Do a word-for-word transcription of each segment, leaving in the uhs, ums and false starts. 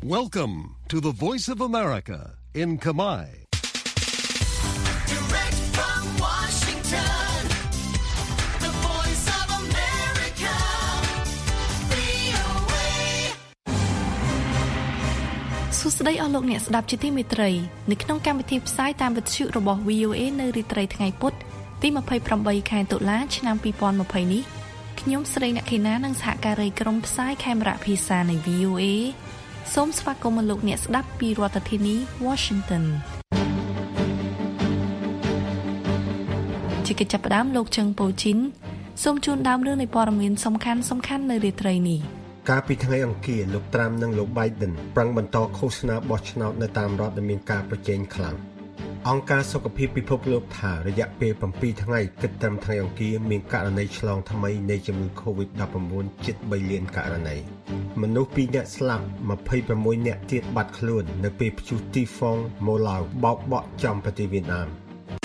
Welcome to the Voice of America in Khmer. Direct from Washington, the Voice of America, វី អូ เอសួស្តីអស់លោកអ្នកស្ដាប់ជាទីមេត្រីនៅក្នុងកម្មវិធីផ្សាយតាមវិទ្យុរបស់ វី អូ เอ នៅរាត្រីថ្ងៃពុធទីยี่สิบแปดខែតុលាឆ្នាំยี่สิบยี่สิบនេះខ្ញុំស្រីអ្នកខេណានិងសហការីក្រុមផ្សាយខេមរៈភាសានៃ វី អូ เอ សូមស្វាគមន៍លោកអ្នកស្ដាប់ពីរដ្ឋធានី Washington ជាកិច្ចចាប់ផ្ដើមលោកជឹងប៉ូជីនសូមជូនដើមរឿងនៃព័ត៌មានសំខាន់សំខាន់នៅរាត្រីនេះកាលពីថ្ងៃអង្គារលោកត្រាំនិងលោក Biden ប្រឹងបន្តឃោសនាបោះឆ្នោតនៅតាមរដ្ឋដែលមានការប្រជែងខ្លាំងអង្គការសុខភាពពិភពលោកថារយៈពេលbảyថ្ងៃគិតត្រឹមថ្ងៃអង្គារមានករណីឆ្លងថ្មីនៃជំងឺ COVID ដប់ប្រាំបួន ជិតបីលានករណីមនុស្សពីរនាក់ស្លាប់ยี่สิบหกនាក់ទៀតបាត់ខ្លួននៅពេលព្យុះទីហ្វុងម៉ូឡៅបោកបក់ចំប្រទេសវៀតណាម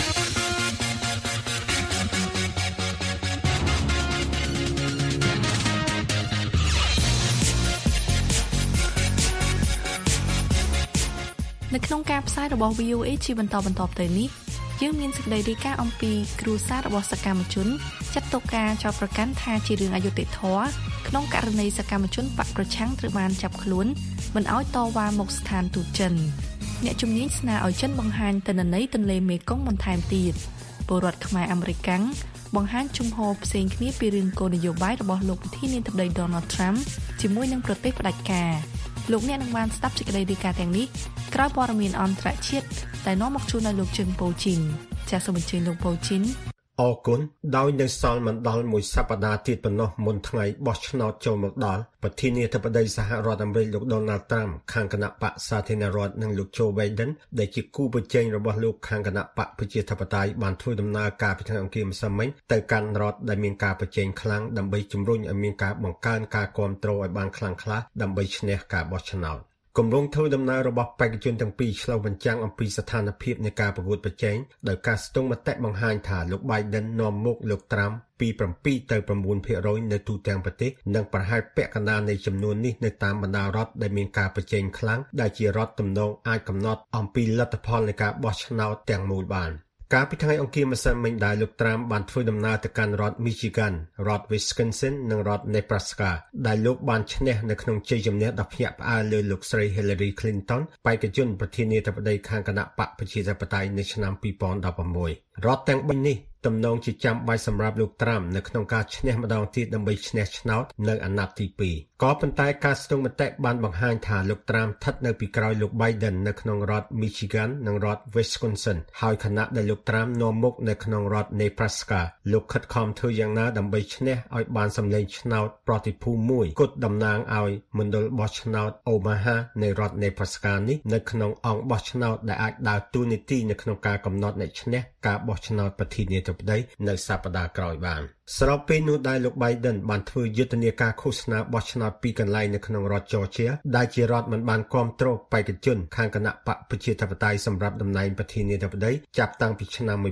នៅក្នុងការផ្សាយរបស់ វី អូ เอ ជាបន្តបន្តទៅនេះយើងមានសេចក្តីរាយការណ៍អំពីគ្រួសាររបស់សកម្មជនចាត់ទុកការចោទប្រកាន់ថាជារឿងអយុត្តិធម៌ក្នុងករណីសកម្មជនបកប្រឆាំងត្រូវបានចាប់ខ្លួនមិនឲ្យតវ៉ាមកស្ថានទូតចិនអ្នកជំនាញស្នើឲ្យចិនបង្ហាញទិន្នន័យទន្លេមេគង្គបន្ថែមទៀតពលរដ្ឋខ្មែរអាមេរិកាំងបង្ហាញជំហរផ្សេងគ្នាពីរឿងគោលនយោបាយរបស់លោកប្រធានាធិបតី Donald Trump ជាមួយនឹងប្រទេសផ្ដាច់ការលោកអ្នកនឹងបានស្ដាប់សេចក្តីរាយការណ៍ទាំងនេះក្រោយព័ត៌មានអន្តរជាតិដែលនាំមកជូនដល់លោកជឹងប៉ូជីនចាសសូមអញ្ជើញលោកប៉ូជីនអរគុណដោយនៅសល់មិនដល់មួយសប្តាហ៍ទៀតប៉ុណ្ណោះមុនថ្ងៃបោះឆ្នោតចូលមកដល់ប្រធានាធិបតីសហរដ្ឋអាមេរិកលោក Donald Trump ខាងគណៈបកសាធារណរដ្ឋនិងលោក Joe Biden ដែលជាគូប្រជែងរបស់លោកខាងគណៈបកប្រជាធិបតេយ្យបានធ្វើដំណើរការពីថ្ងៃអង្គារម្សិលមិញទៅកាន់រដ្ឋដែលមានការប្រជែងខ្លាំងដើម្បីជំរុញឲ្យមានការបង្កើនការគាំទ្រឲ្យបានខ្លាំងក្លាដើម្បីឈ្នះការបោះឆ្នោតគម្រោងធ្វើដំណើររបស់បេក្ខជនទាំងពីរឆ្លុះបញ្ចាំងអំពីស្ថានភាពនៃការប្រកួតប្រជែងដោយការស្ទង់មតិបង្ហាញថាលោក Biden នាំមុខលោក Trump ពីbảyទៅ៩ភាគរយ នៅទូទាំងប្រទេសនិងប្រហែលពាក់កណ្ដាលនៃចំនួននេះនៅតាមបណ្ដារដ្ឋដែលមានការប្រជែងខ្លាំងដែលជារដ្ឋទំនងអាចកំណត់អំពីលទ្ធផលនៃការបោះឆ្នោតទាំងមូលបានកាលពីថ្ងៃអង្គារម្សិលមិញដែលលោក Trump បានធ្វើដំណើរទៅកាន់រដ្ឋ Michigan រដ្ឋ Wisconsin និងរដ្ឋ Nebraska ដែលលោកបានឈ្នះនៅក្នុងជ័យជំនះដ៏ភ្ញាក់ផ្អើលលើលោកស្រី Hillary Clinton បេក្ខជនប្រធានាធិបតីខាងគណៈបកប្រជាធិបតេយ្យនៅឆ្នាំยี่สิบสิบหกរដ្ឋទាំងបីនេះទំនងជាចាំបាច់សម្រាប់លោក Trump នៅក្នុងការឈ្នះម្ដងទៀតដើម្បីឈ្នះឆ្នោតនៅអាណត្តិទីពីរក៏ប៉ុន្តែការស្ទង់មតិបានបង្ហាញថាលោក Trump ស្ថិតនៅពីក្រោយលោក Biden នៅក្នុងរដ្ឋ Michigan និងរដ្ឋ Wisconsin ហើយខណៈដែលលោក Trump នាំមុខនៅក្នុងរដ្ឋ Nebraska លោកខិតខំធ្វើយ៉ាងណាដើម្បីឈ្នះឲ្យបានសម្លេងឆ្នោតប្រតិភូមួយគត់តំណាងឲ្យមណ្ឌលបោះឆ្នោត Omaha នៃរដ្ឋ Nebraska នេះនៅក្នុងអង្គបោះឆ្នោតដែលអាចដើរតួនាទីនៅក្នុងការកំណត់អ្នកឈ្នះការបោះឆ្នោតប្រធានាធិបតីនៅសប្តាហ៍ក្រោយបានស្របពេលនោះដែលលោក Biden បានធ្វើយុទ្ធនាការឃោសនាបោះឆ្នោតពីរកន្លែងនៅក្នុងរដ្ឋ Georgia ដែលជារដ្ឋមិនបានគាំទ្របេក្ខជនខាងគណៈបកប្រជាធិបតេយ្យសម្រាប់តំណែងប្រធានាធិបតីចាប់តាំងពីឆ្នាំnineteen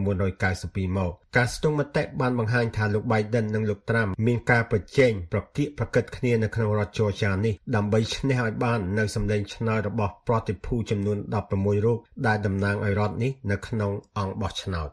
ninetyមកការស្ទង់មតិបានបង្ហាញថាលោក Biden និងលោក Trump មានការប្រជែងប្រកៀកប្រកិតគ្នានៅក្នុងរដ្ឋ Georgia នេះដើម្បីឈ្នះឲ្យបាននៅសម្លេងឆ្នោតរបស់ប្រតិភូចំនួនដប់ប្រាំមួយរូបដែលតំណាងឲ្យរដ្ឋនេះនៅក្នុងអង្គបោះឆ្នោត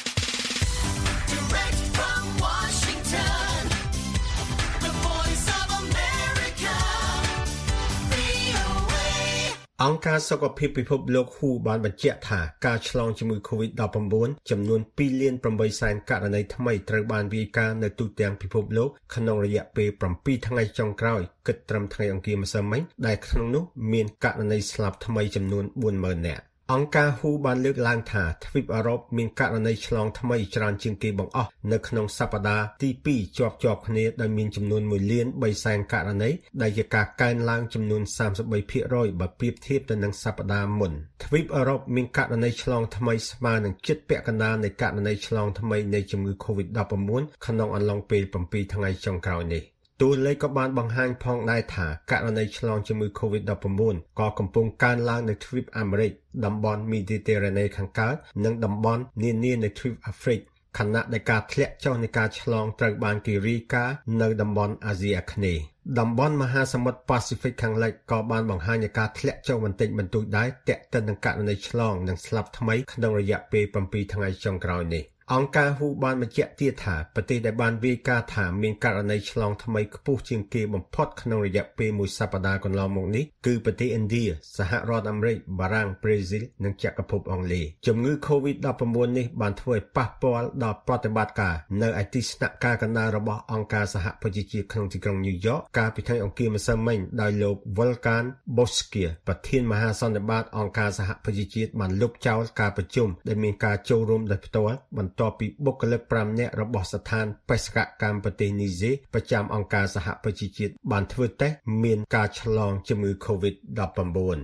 អង្គការសុខភាពពិភពលោក ហូ បានបញ្ជាក់ថាការឆ្លងជំងឺ COVID ដប់ប្រាំបួន ចំនួនពីរលានប្រាំបីសែនករណីថ្មីត្រូវបានរាយការណ៍នៅទូទាំងពិភពលោកក្នុងរយៈពេលbảyថ្ងៃចុងក្រោយគិតត្រឹមថ្ងៃអង្គារម្សិលមិញដែលក្នុងនោះមានករណីស្លាប់ថ្មីចំនួនbốnម៉ឺននាក់អង្គការ ហូ បានលើកឡើងថាទ្វីបអឺរ៉ុបមានករណីឆ្លងថ្មីច្រើនជាងគេបង្អស់នៅក្នុងសប្តាហ៍ទីពីរជាប់ជាប់គ្នាដោយមានចំនួនមួយលានបីសែនករណីដែលជាការកើនឡើងចំនួនសามสิบสามភាគរយបើប្រៀបធៀបទៅនឹងសប្តាហ៍មុនទ្វីបអឺរ៉ុបមានករណីឆ្លងថ្មីស្មើនឹងជិតពាក់កណ្ដាលនៃករណីឆ្លងថ្មីនៃជំងឺ COVID ដប់ប្រាំបួន ក្នុងអំឡុងពេលbảyថ្ងៃចុងក្រោយនេះតួលេខក៏បានបង្ហាញផងដែរថាករណីឆ្លងជំងឺ COVID ដប់ប្រាំបួន ក៏កំពុងកើនឡើងនៅទ្វីបអាមេរិកតំបន់ Mediterranean ខាងកើតនិងតំបន់នានានៅទ្វីបអាហ្វ្រិកខណៈដែលការធ្លាក់ចុះនៃការឆ្លងត្រូវបានគេរាយការណ៍នៅតំបន់អាស៊ីអាគ្នេយ៍តំបន់មហាសមុទ្រប៉ាស៊ីហ្វិកខាងលិចក៏បានបង្ហាញពីការធ្លាក់ចុះបន្តិចបន្តួចដែរទាក់ទិននឹងករណីឆ្លងនិងស្លាប់ថ្មីក្នុងរយៈពេលsevenថ្ងៃចុងក្រោយនេះអង្គការ W H O បានបញ្ជាក់ទៀតថាប្រទេសដែលបានវាយការណ៍ថាមានករណីឆ្លងថ្មីខ្ពស់ជាងគេបំផុតក្នុងរយៈពេលមួយសប្តាហ៍កន្លងមកនេះគឺប្រទេសឥណ្ឌាសហរដ្ឋអាមេរិកបារាំងប្រេស៊ីលនិងចក្រភពអង់គ្លេសជំងឺ COVID nineteen នេះបានធ្វើឲ្យប៉ះពាល់ដល់ប្រតិបត្តិការនៅឯទីស្នាក់ការកណ្ដាលរបស់អង្គការសហប្រជាជាតិក្នុងទីក្រុងញូវយ៉កកាលពីថ្ងៃអង្គារម្សិលមិញដោយលោក Volkan Bozkir ប្រធានមហាសន្និបាតអង្គការសហប្រជាជាតិបានលុបចោលការប្រជុំដែលមានការចូលរួមដោយផ្ទាល់បន្ទាប់ពីបុគ្គលិកfiveនាក់របស់ស្ថានបេសកកម្មប្រទេសនីហ្សេប្រចាំអង្គការសហប្រជាជាតិបានធ្វើតេស្តមានការឆ្លងជំងឺ COVID nineteen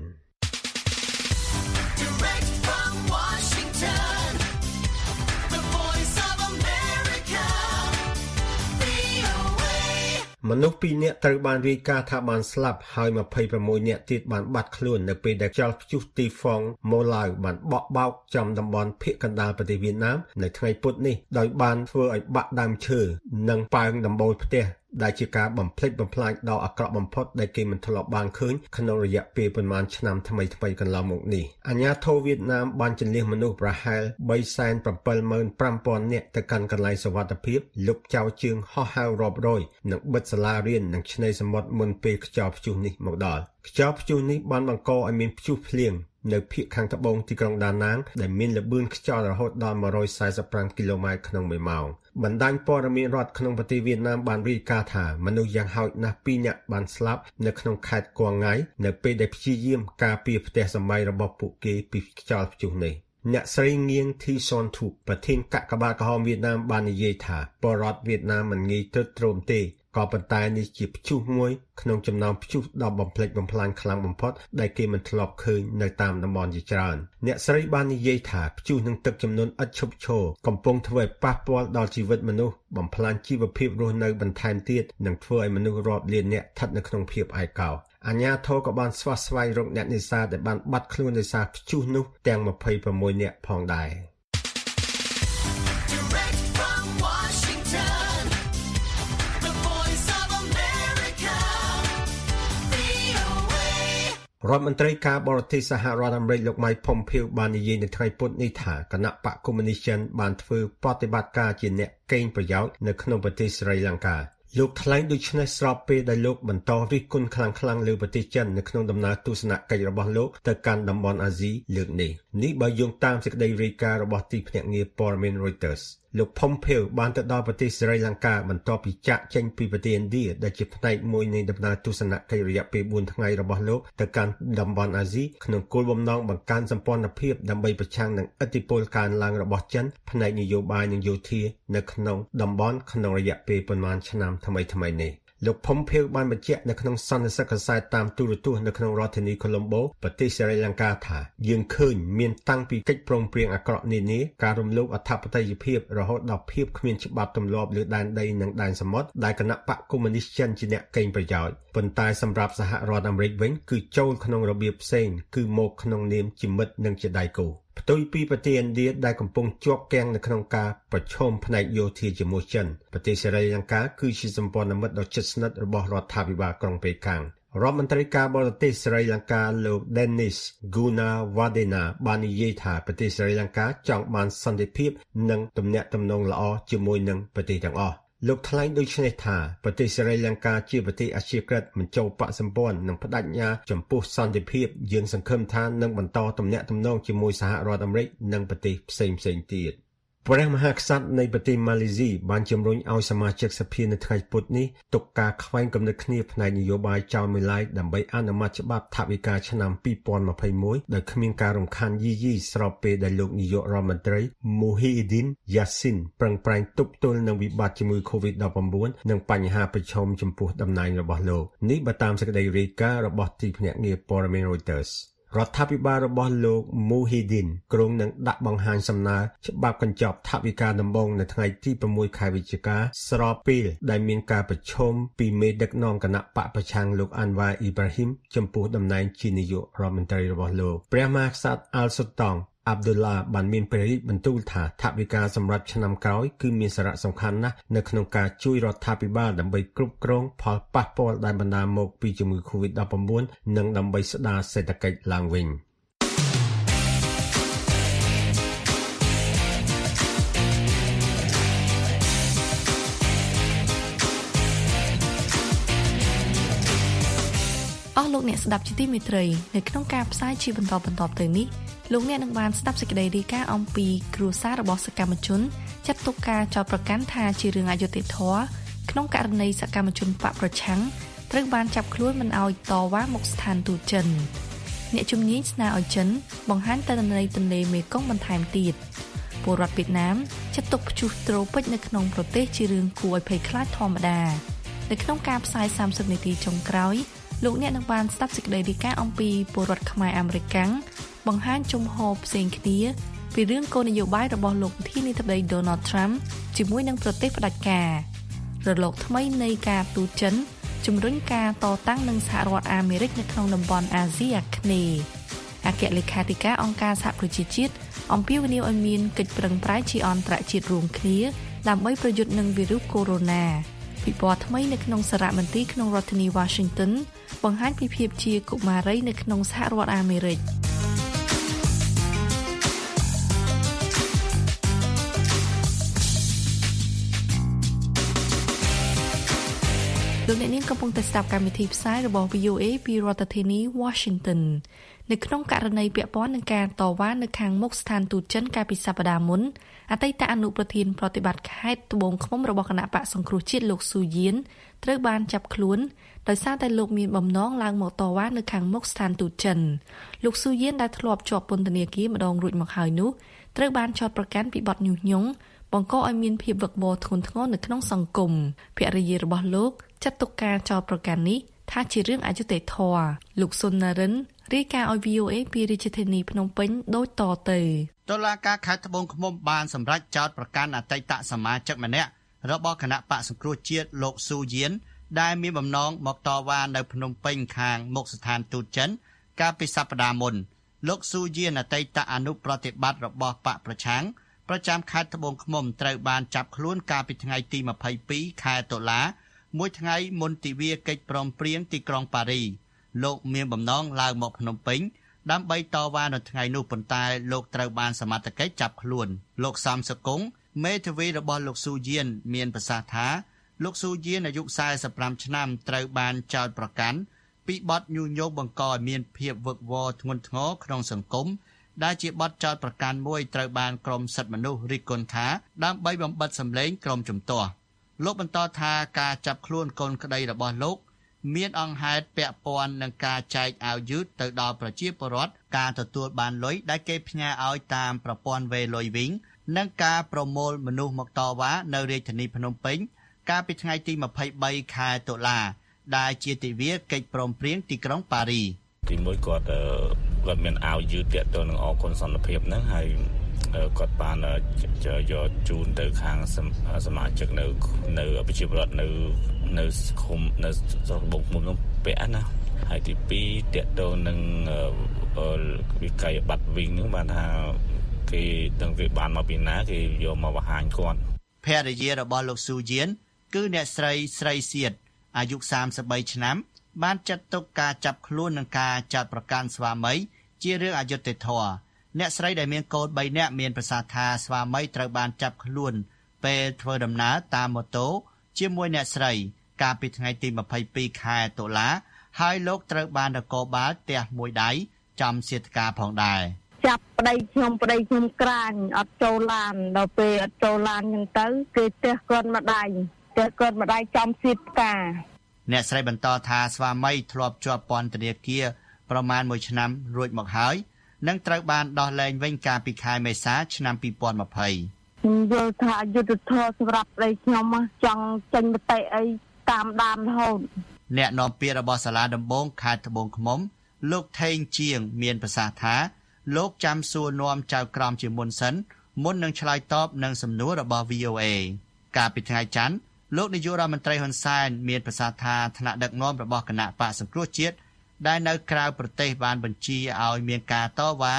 Direct from Washington, the voice of America, V O A. មនុស្សtwoនាក់ត្រូវបានរាយការណ៍ថាបានស្លាប់ហើយtwenty-sixនាក់ទៀតបានបាត់ខ្លួននៅពេលដែលខ្យល់ព្យុះទីហ្វុងម៉ូឡាវបានបក់បោកចំតំបន់ភាគកណ្ដាលប្រទេសវៀតណាមនៅថ្ងៃពុធនេះដោយបានធ្វើឲ្យបាក់ដើមឈើនិងប៉ើងដំបូលផ្ទះដែលជាការបំផ្លិចបំផ្លាញដ៏អាក្រក់បំផុតដែលគេមិនធ្លាប់បានឃើញក្នុងរយៈពេលប៉ុន្មានឆ្នាំថ្មីៗកន្លងមកនេះអាជ្ញាធរវៀតណាមបានជន្លៀសមនុស្សប្រហែលthree seven five thousandនាក់ទៅកាន់កន្លែងសុវត្ថិភាពលុបចោលជើងហោះហើររាប់រយនិងបិទសាលារៀននិងឆ្នេរសមុទ្រមុនពេលខ្យល់ព្យុះនេះមកដល់ខ្យល់ព្យុះនេះបានបង្កឲ្យមានព្យុះភ្លៀងនៅភាគខាងត្បូងទីក្រុងដាណាងដែលមានល្បឿនខ្យល់រហូតដល់one hundred forty-fiveគីឡូម៉ែត្រក្នុងមួយម៉ោងបណ្ដាញព័ត៌មានរដ្ឋក្នុងប្រទេសវៀតណាមបានរាយការណ៍ថាមនុស្សយ៉ាងហោចណាស់twoនាក់បានស្លាប់នៅក្នុងខេត្តគួងង៉ៃនៅពេលដែលព្យាយាមការពារផ្ទះសម្បែងរបស់ពួកគេពីខ្យល់ព្យុះនេះអ្នកស្រីងៀងធីសុនធូប្រធានកាកបាទក្រហមវៀតណាមបាននិយាយថាពលរដ្ឋវៀតណាមមិនងាយទ្រុឌទ្រោមទេក៏ប៉ុន្តែនេះជាព្យុះមួយក្នុងចំណោមព្យុះដ៏បំផ្លិចបំផ្លាញខ្លាំងបំផុតដែលគេមិនធ្លាប់ឃើញនៅតាមតំបន់ជាច្រើនអ្នកស្រីបាននិយាយថាព្យុះនឹងទឹកចំនួនឥតឈប់ឈរកំពុងធ្វើឲ្យប៉ះពាល់ដល់ជីវិតមនុស្សបំផ្លាញជីវភាពរស់នៅបន្ថែមទៀតនិងធ្វើឲ្យមនុស្សរាប់លាននាក់ស្ថិតនៅក្នុងភាពឯកោអាជ្ញាធរក៏បានស្វះស្វែងរកអ្នកនេសាទដែលបានបាត់ខ្លួនដោយសារព្យុះនោះទាំងtwenty-sixនាក់ផងដែររដ្ឋមន្ត្រីការបរទេសសហរដ្ឋអាមេរិកលោក Mike Pompeo បាននិយាយនៅថ្ងៃពុធនេះថាគណៈបកកុម្មុយនីសចិនបានធ្វើប្រតិបត្តិការជាអ្នកកេងប្រយោជន៍នៅក្នុងប្រទេសស្រីលង្កាលោកថ្លែងដូចនេះស្របពេលដែលលោកបន្តរិះគន់ខ្លាំងៗលើប្រទេសចិននៅក្នុងដំណើរទស្សនកិច្ចរបស់លោកទៅកាន់តំបន់អាស៊ីលើកនេះនេះបើយោងតាមសេចក្តីរាយការណ៍របស់ទីភ្នាក់ងារព័ត៌មាន Reuters លោក Pompeo បានទៅដល់ប្រទេសស្រីលង្កាបន្ទាប់ពីចាកចេញពីប្រទេសឥណ្ឌាដែលជាផ្នែកមួយនៃដំណើរទស្សនកិច្ចរយៈពេលfourថ្ងៃរបស់លោកទៅកាន់តំបន់អាស៊ីក្នុងគោលបំណងបង្កើនសម្ព័ន្ធភាពដើម្បីប្រឆាំងនឹងឥទ្ធិពលកើនឡើងរបស់ចិនផ្នែកនយោបាយនិងយោធានៅក្នុងតំបន់ក្នុងរយៈពេលប៉ុន្មានឆ្នាំថ្មីៗនេះលោក Pompeo បានបញ្ជាក់នៅក្នុងសន្និសីទកាសែតតាមទូរទស្សន៍នៅក្នុងរដ្ឋធានី Colombo ប្រទេសស្រីលង្កាថាយើងឃើញមានតាំងពីកិច្ចព្រមព្រៀងអាក្រក់នានាការរំលោភអធិបតេយ្យភាពរហូតដល់ភាពគ្មានច្បាប់ទម្លាប់លើដែនដីនិងដែនសមុទ្រដែលគណៈបកកុម្មុយនីសចិនជាអ្នកកេងប្រយោជន៍ប៉ុន្តែសម្រាប់សហរដ្ឋអាមេរិកវិញគឺចូលក្នុងរបៀបផ្សេងគឺមកក្នុងនាមជាមិត្តនិងជាដៃគូផ្ទុយពីប្រទេសឥណ្ឌាដែលកំពុងជាប់គាំងនៅក្នុងការប្រឈមផ្នែកយោធាជាមួយចិនប្រទេសស្រីលង្កាគឺជាសម្ព័ន្ធមិត្តដ៏ជិតស្និទ្ធរបស់រដ្ឋាភិបាលក្រុងប៉េកាំងរដ្ឋមន្ត្រីការបរទេសស្រីលង្កាលោក Denis Gunawardena បាននិយាយថាប្រទេសស្រីលង្កាចង់បានសន្តិភាពនិងទំនាក់ទំនងល្អជាមួយនឹងប្រទេសទាំងអស់លោកថ្លែងដូចនេះថាប្រទេសស្រីលង្កាជាប្រទេសអាស៊ីក្រិតមិនចូលបកសម្ព័ន្ធនិងបដិញ្ញាចំពោះសន្តិភាពយើងសង្ឃឹមថានឹងបន្តទំនាក់ទំនងជាមួយសហរដ្ឋអាមេរិកនិងប្រទេសផ្សេងៗទៀតព្រះមហាក្សត្រនៃប្រទេសម៉ាឡេស៊ីបានជំរុញឲ្យសមាជិកសភានៅថ្ងៃពុធនេះទុកការខ្វែងគំនិតគ្នាផ្នែកនយោបាយចោលមួយឡែកដើម្បីអនុម័តច្បាប់ថវិកាឆ្នាំtwenty twenty-oneដោយគ្មានការរំខានយីយីស្របពេលដែលលោកនាយករដ្ឋមន្ត្រី Muhyiddin Yassin ប្រឹងប្រែងទប់ទល់នឹងវិបត្តិជាមួយ COVID nineteen និងបញ្ហាប្រឈមចំពោះតំណែងរបស់លោកនេះបើតាមសេចក្តីរាយការណ៍របស់ទីភ្នាក់ងារព័ត៌មាន Reutersរដ្ឋាភិបាលរបស់លោក Muhyiddin ក្រុងនឹងដាក់បង្ហាញសំណើច្បាប់កញ្ចប់ថវិកាដំបូងនៅថ្ងៃទីsixខែវិច្ឆិកាស្របពេលដែលមានការប្រជុំពីមេដឹកនាំគណៈបកប្រឆាំងលោក Anwar Ibrahim ចំពោះតំណែងជានាយករដ្ឋមន្ត្រីរបស់លោកព្រះមហាក្សត្រ Al Sultan អាប់ឌុលឡាបានមានព្រះរាជបន្ទូលថាថវិកាសម្រាប់ឆ្នាំក្រោយគឺមានសារៈសំខាន់ណាស់នៅក្នុងការជួយរដ្ឋាភិបាលដើម្បីគ្រប់គ្រងផលប៉ះពាល់ដែលបណ្ដាលមកពីជំងឺ កូវីដ ដប់ប្រាំបួន និងដើម្បីស្ដារសេដ្ឋកិច្ចឡើងវិញអស់លោកអ្នកស្ដាប់ជាទីមេត្រីនៅក្នុងការផ្សាយជាបន្តបន្តទៅនេះលោកអ្នកនឹងបានស្ដាប់សេចក្តីរាយការណ៍អំពីគ្រួសាររបស់សកម្មជនចាត់ទុកការចោទប្រកាន់ថាជារឿងអយុត្តិធម៌ក្នុងករណីសកម្មជនបកប្រឆាំងត្រូវបានចាប់ខ្លួនមិនឲ្យតវ៉ាមុខស្ថានទូតចិនអ្នកជំនាញស្នើឲ្យចិនបង្ហាញទិន្នន័យទន្លេមេគង្គបន្ថែមទៀតពលរដ្ឋវៀតណាមចាត់ទុកព្យុះត្រូពិចនៅក្នុងប្រទេសជារឿងគួរឲ្យភ័យខ្លាចធម្មតានៅក្នុងការផ្សាយសាមសិបនាទីចុងក្រោយលោកអ្នកនឹងបានស្ដាប់សេចក្តីរាយការណ៍អំពីពលរដ្ឋខ្មែរអាមេរិកបង្ហាញជំហរផ្សេងគ្នាពីរឿងគោលនយោបាយរបស់លោកប្រធានាធិបតី Donald Trump ជាមួយនឹងប្រទេសផ្ដាច់ការរលកថ្មីនៃការទូតចិនជំរុញការតតាំងនឹងសហរដ្ឋអាមេរិកនៅក្នុងតំបន់អាស៊ីអាគ្នេយ៍អគ្គលេខាធិការអង្គការសហប្រជាជាតិអំពាវនាវឲ្យមានកិច្ចប្រឹងប្រែងជាអន្តរជាតិរួមគ្នាដើម្បីប្រយុទ្ធនឹងវីរុសកូវីដ -ពិព័រណ៍ថ្មីនៅក្នុងសារមន្ទីរក្នុងរដ្ឋធានី Washington បង្ហាញពីភាពជាកុមារីនៅក្នុងសហរដ្ឋអាមេរិកលោកអ្នកនាងកំពុងតែស្ដាប់កម្មវិធីផ្សាយរបស់ វី អូ អេ ពីរដ្ឋធានី Washington នៅក្នុងករណីពាក់ព័ន្ធនឹងការតវ៉ានៅខាងមុខស្ថានទូតចិនកាលពីសប្តាហ៍មុនអតីតអនុប្រធានប្រតិបត្តិខេត្តត្បូងឃ្មុំរបស់គណៈបកសង្គ្រោះជាតិលោកស៊ូយៀនត្រូវបានចាប់ខ្លួនដោយសារតែលោកមានបំណងឡើងមកតវ៉ានៅខាងមុខស្ថានទូតចិនលោកស៊ូយៀនដែលធ្លាប់ជាប់ពន្ធនាគារម្ដងរួចមកហើយនោះត្រូវបានចោទប្រកាន់ពីបទញុះញង់បង្កឲ្យមានភាពវឹកវរធ្ងន់ធ្ងរនៅក្នុងសង្គមភរិយារបស់លោកចាត់ទុកការចោទប្រកាន់នេះថាជារឿងអយុត្តិធម៌លោកសុននរិនរាយការណ៍ឲ្យ វី អូ អេ ពីរាជធានីភ្នំពេញដូចតទៅតុលាការខេត្តត្បូងឃ្មុំបានសម្រេចចោទប្រកាន់អតីតសមាជិកម្នាក់របស់គណៈបកសង្គ្រោះជាតិលោកស៊ូយៀនដែលមានបំណងមកតវ៉ានៅភ្នំពេញខាងមុខស្ថានទូតចិនកាលពីសប្តាហ៍មុនលោកស៊ូយៀនអតីតអនុប្រតិបត្តិរបស់បកប្រឆាំងប្រចាំខេត្តត្បូងឃ្មុំត្រូវបានចាប់ខ្លួនកាលពីថ្ងៃទីម្ភៃពីរខែតុលាមួយថ្ងៃមុនទិវាកិច្ចព្រមព្រៀងទីក្រុងប៉ារីលោកមានបំណងឡើងមកភ្នំពេញដើម្បីតវ៉ានៅថ្ងៃនោះប៉ុន្តែលោកត្រូវបានសមត្ថកិច្ចចាប់ខ្លួនលោកសំសកុងមេធាវីរបស់លោកស៊ូយៀនមានប្រសាសន៍ថាលោកស៊ូយៀនអាយុសែសិបប្រាំឆ្នាំត្រូវបានចោទប្រកាន់ពីបទញុះញង់បង្កឲ្យមានភាពវឹកវរធ្ងន់ធ្ងរក្នុងសង្គមដែលជាបទចោទប្រកាន់មួយត្រូវបានក្រមសិទ្ធិមនុស្សរិះគន់ថាដើម្បីបំបិទសម្លេងក្រុមជំទាស់លោកបន្តថាការចាប់ខ្លួនកូនក្តីរបស់លោកមានអង្គហេតុពាក់ព័ន្ធនឹងការចែកអាវយឺតទៅដល់ប្រជាពលរដ្ឋការទទួលបានលុយដែលគេផ្ញើឲ្យតាមប្រព័ន្ធវេលុយវិញនិងការប្រមូលមនុស្សមកតវ៉ានៅរាជធានីភ្នំពេញកាលពីថ្ងៃទីម្ភៃបីខែតុលាដែលជាទិវាកិច្ចព្រមព្រៀងទីក្រុងប៉ារីទីមួយគាត់គាត់មានអាវយឺតទាក់ទងនឹងអគុណសន្តិភាពហ្នឹងហើយគាត់បានយកជូនទៅខាងសមាជិកនៅនៅប្រជាពលរដ្ឋនៅនៅឃុំនៅស្រុកត្បូងឃ្មុំនោះពាក់ណាហើយទីពីរទាក់ទងនឹងវិក័យប័ត្រវិញហ្នឹងបានថាគេដឹងគេបានមកពីណាគេយកមកបង្ហាញគាត់ភរិយារបស់លោកស៊ូយៀនគឺអ្នកស្រីស្រីសៀតអាយុសាមសិបបីឆ្នាំបានចាត់ទុកការចាប់ខ្លួននិងការចោទប្រកាន់ស្វាមីជារឿងអយុត្តិធម៌អ្នកស្រីដែលមានកូនបីនាក់មានប្រសាសន៍ថាស្វាមីត្រូវបានចាប់ខ្លួនពេលធ្វើដំណើរតាមម៉ូតូជាមួយអ្នកស្រីកាលពីថ្ងៃទីម្ភៃពីរខែតុលាហើយលោកត្រូវបាននគរបាលទះមួយដៃចំសៀតការផងដែរចាប់ប្តីខ្ញុំប្តីខ្ញុំក្រាញអត់ចូលឡានដល់ពេលអត់ចូលឡានហ្នឹងទៅគេទះគាត់មួយដៃទះគាត់មួយដៃចំសៀតការអ្នកស្រីបន្តថាស្វាមីធ្លាប់ជាប់ពន្ធនាគារប្រមាណមួយឆ្នាំរួចមកហើយនឹងត្រូវបានដោះលែងវិញកាលពីខែមេសាឆ្នាំពីរពាន់ម្ភៃខ្ញុំយល់ថាយុទ្ធធម៌សម្រាប់ប្តីខ្ញុំចង់ចេញមតិអីតាមដានរហូតអ្នកនាំពាក្យរបស់សាលាដំបងខេត្តត្បូងឃ្មុំលោកថេងជាងមានប្រសាសន៍ថាលោកចាំសួរនាំចៅក្រមជាមុនសិនមុននឹងឆ្លើយតបនឹងសំណួររបស់ វី អូ អេ កាលពីថ្ងៃច័ន្ទលោកនាយករដ្ឋមន្ត្រីហ៊ុនសែនមានប្រសាសន៍ថាថ្នាក់ដឹកនាំរបស់គណៈបកសង្គ្រោះជាតិដែលនៅក្រៅប្រទេសបានបញ្ជាឲ្យមានការតវ៉ា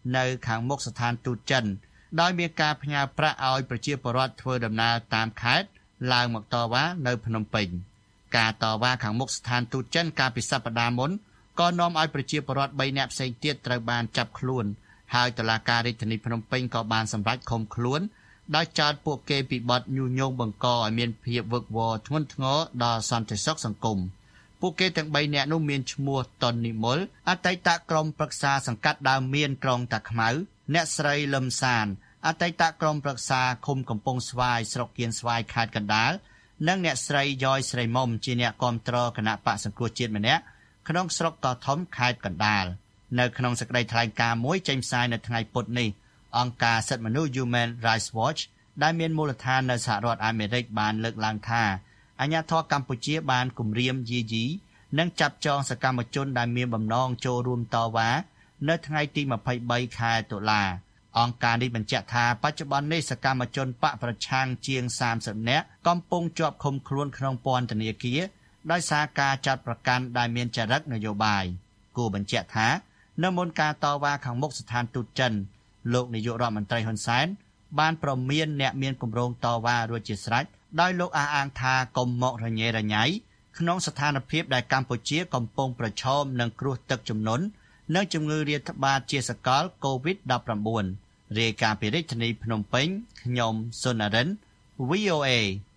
នៅខាងមុខស្ថានទូតចិនដោយមានការផ្ញើប្រាក់ឲ្យប្រជាពលរដ្ឋធ្វើដំណើរតាមខេត្តឡើងមកតវ៉ានៅភ្នំពេញការតវ៉ាខាងមុខស្ថានទូតចិនកាលពីសប្តាហ៍មុនក៏នាំឲ្យប្រជាពលរដ្ឋបីនាក់ផ្សេងទៀតត្រូវបានចាប់ខ្លួនហើយតុលាការរាជធានីភ្នំពេញក៏បានសម្រេចឃុំខ្លួនដោយចោទពួកគេពីបទញុះញង់បង្កឲ្យមានភាពវឹកវរធ្ងន់ធ្ងរដល់សន្តិសុខសង្គមពួកគេទាំងបីនាក់នោះមានឈ្មោះតុននិមលអតីតក្រុមប្រឹក្សាសង្កាត់ដើមមានក្រុងតាខ្មៅអ្នកស្រីលឹមសានអតីតក្រុមប្រឹក្សាឃុំកំពង់ស្វាយស្រុកគៀនស្វាយខេត្តកណ្ដាលនិងអ្នកស្រីយ៉យស្រីមុំជាអ្នកគាំទ្រគណៈបក្សសង្គ្រោះជាតិម្នាក់ក្នុងស្រុកកោះធំខេត្តកណ្ដាលនៅក្នុងសេចក្តីថ្លែងការណ៍មួយចេញផ្សាយនៅថ្ងៃពុធនេះអង្គការសិទ្ធិមនុស្ស Human Rights Watch ដែលមានមូលដ្ឋាននៅសហរដ្ឋអាមេរិកបានលើកឡើងថាអាជ្ញាធរកម្ពុជាបានគំរាមយាយីនិងចាប់ចងសកម្មជនដែលមានបំណងចូលរួមតវ៉ានៅថ្ងៃទីម្ភៃបីខែតុលាអង្គការនេះបញ្ជាក់ថាបច្ចុប្បន្ននេះសកម្មជនបកប្រឆាំងជាងសាមសិបនាក់កំពុងជាប់ឃុំខ្លួនក្នុងពន្ធនាគារដោយសារការចាត់ប្រកាន់ដែលមានចរិតនយោបាយគួរបញ្ជាក់ថានៅមុនការតវ៉ាខាងមុខស្ថានទូតចិនលោកនាយករដ្ឋមន្ត្រីហ៊ុនសែនបានប្រមានអ្នកមានគម្រោងតវ៉ារួចជាស្រេចដោយលោកអះអាងថាកុំមករញ៉េរញ៉ៃក្នុងស្ថានភាពដែលកម្ពុជាកំពុងប្រឈមនឹងគ្រោះទឹកជំនន់និងជំងឺរាតត្បាតជាសកល កូវីដ ដប់ប្រាំបួន រាយការណ៍ពីរាជធានីភ្នំពេញខ្ញុំសុននរិន វី អូ เอ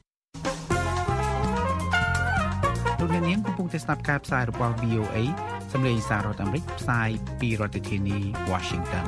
លោកអ្នកនាងកំពុងតែស្ដាប់ការផ្សាយរបស់ វី អូ เอ សម្លេងសាររដ្ឋអាមេរិកផ្សាយពីរដ្ឋធានី Washington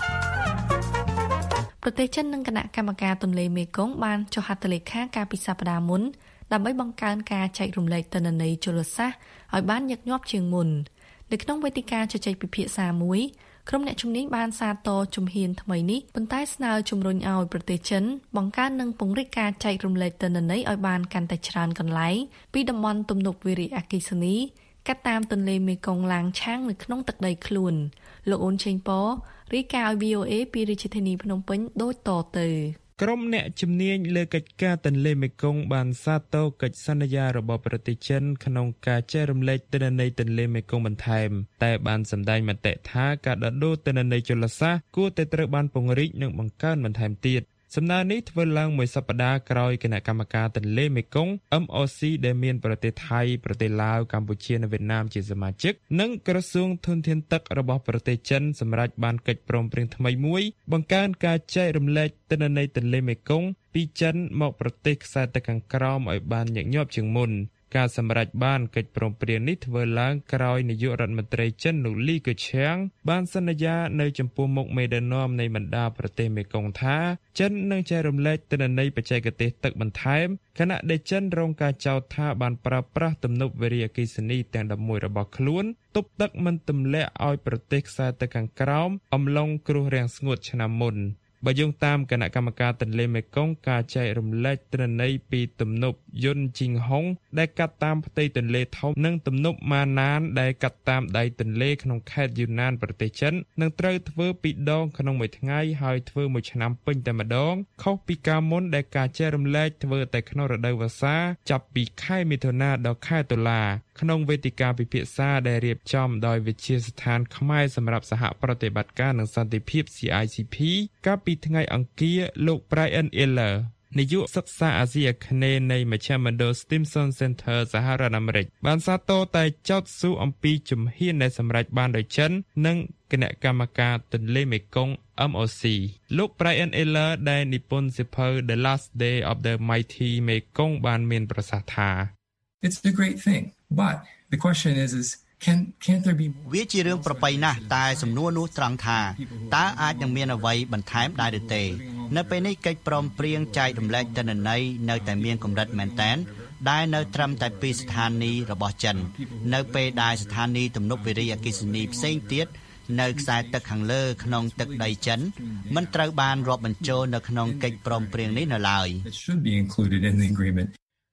ប្រទេសចិននិងគណៈកម្មការទន្លេមេគង្គបានចុះហត្ថលេខាកាលពីសប្តាហ៍មុនដើម្បីបង្កើនការចែករំលែកទិន្នន័យជលសាស្ត្រឲ្យបានញឹកញាប់ជាងមុននៅក្នុងវេទិកាជជែកពិភាក្សាមួយក្រុមអ្នកជំនាញបានសាទរជំហានថ្មីនេះប៉ុន្តែស្នើជំរុញឲ្យប្រទេសចិនបង្កើននិងពង្រីកការចែករំលែកទិន្នន័យឲ្យបានកាន់តែច្រើនកន្លែងពីតំបន់ទំនប់វារីអគ្គិសនីកាត់តាមទន្លេមេគង្គឡាងឆាងនៅក្នុងទឹកដីខ្លួនលោកអូនឆេងប៉រាយការណ៍ឲ្យ វី អូ เอ ពីរាជធានីភ្នំពេញដូចតទៅក្រុមអ្នកជំនាញលើកិច្ចការទន្លេមេគង្គបានសាទរកិច្ចសន្យារបស់ប្រទេសចិនក្នុងការចែករំលែកទិន្នន័យទន្លេមេគង្គបន្ថែមតែបានសម្ដែងមតិថាការដដូរទិន្នន័យជលសាស្ត្រគួរតែត្រូវបានពង្រីកនិងបង្កើនបន្ថែមទៀតសំណើនេះធ្វើឡើងមួយសប្តាហ៍ក្រោយគណៈកម្មការទន្លេមេគង្គ អឹម អូ ស៊ី ដែលមានប្រទេសថៃប្រទេសឡាវកម្ពុជានិងវៀតណាមជាសមាជិកនិងក្រសួងធនធានទឹករបស់ប្រទេសចិនសម្រាប់បានកិច្ចព្រមព្រៀងថ្មីមួយបង្កើនការចែករំលែកទិន្នន័យទន្លេមេគង្គពីចិនមកប្រទេសខ្សែទឹកខាងក្រោមឲ្យបានញឹកញាប់ជាងមុនការសម្រេចបានកិច្ចព្រមព្រៀងនេះធ្វើឡើងក្រោយនាយករដ្ឋមន្ត្រីចិនលោកលីកឺឈៀងបានសន្យានៅចំពោះមុខមេដឹកនាំនៃបណ្ដាប្រទេសមេគង្គថាចិននឹងចែករំលែកទិន្នន័យបច្ចេកទេសទឹកបន្ថែមខណៈដែលចិនរងការចោទថាបានប្រើប្រាស់ទំនប់វារីអគ្គិសនីទាំងដប់មួយរបស់ខ្លួនទប់ទឹកមិនទម្លាក់ឲ្យប្រទេសខ្សែទឹកខាងក្រោមអំឡុងគ្រោះរាំងស្ងួតឆ្នាំមុនបើយោងតាមគណៈកម្មការទន្លេមេគង្គការចែករំលែកទិន្នន័យពីទំនប់យុនជីងហុងដែលកាត់តាមផ្ទៃទន្លេធំនិងទំនប់ម៉ាណានដែលកាត់តាមដៃទន្លេក្នុងខេត្តយូណានប្រទេសចិននឹងត្រូវធ្វើពីរដងក្នុងមួយថ្ងៃហើយធ្វើមួយឆ្នាំពេញតែម្ដងខុសពីកាលមុនដែលការចែករំលែកធ្វើតែក្នុងរដូវវស្សាចាប់ពីខែមិថុនាដល់ខែតុលាក្នុងវេទិកាពិភាក្សាដែលរៀបចំដោយវិទ្យាស្ថានខ្មែរសម្រាប់សហប្រតិបត្តិការនិងសន្តិភាព ซี ไอ ซี พี កាលពីថ្ងៃអង្គារលោក Brian Eller នាយកសិក្សាអាស៊ីអាគ្នេយ៍នៃមជ្ឈមណ្ឌល Stimson Center សហរដ្ឋអាមេរិកបានសាទរតែចោទសួរអំពីជំហានដែលសម្រេចបានដោយចិននិងគណៈកម្មការទន្លេមេគង្គ អឹម អូ ស៊ី លោក Brian Eller ដែលនិពន្ធសៀវភៅ The Last Day of the Mighty Mekong បានមានប្រសាសន៍ថា It's a great thing but the question is is can can't there be វាជារឿងប្រពៃណាស់តែសំណួរនោះត្រង់ថាតើអាចនឹងមានអ្វីបន្ថែមដែរឬទេនៅពេលនេះកិច្ចព្រមព្រៀងចែករំលែកទិន្នន័យនៅតែមានកម្រិតមែនទែនដែលនៅត្រឹមតែពីស្ថានីយ៍របស់ចិននៅពេលដែលស្ថានីយ៍ទំនប់វារីអគ្គិសនីផ្សេងទៀតនៅខ្សែទឹកខាងលើក្នុងទឹកដីចិនមិនត្រូវបានរាប់បញ្ចូលនៅក្នុងកិច្ចព្រមព្រៀងនេះនៅឡើយ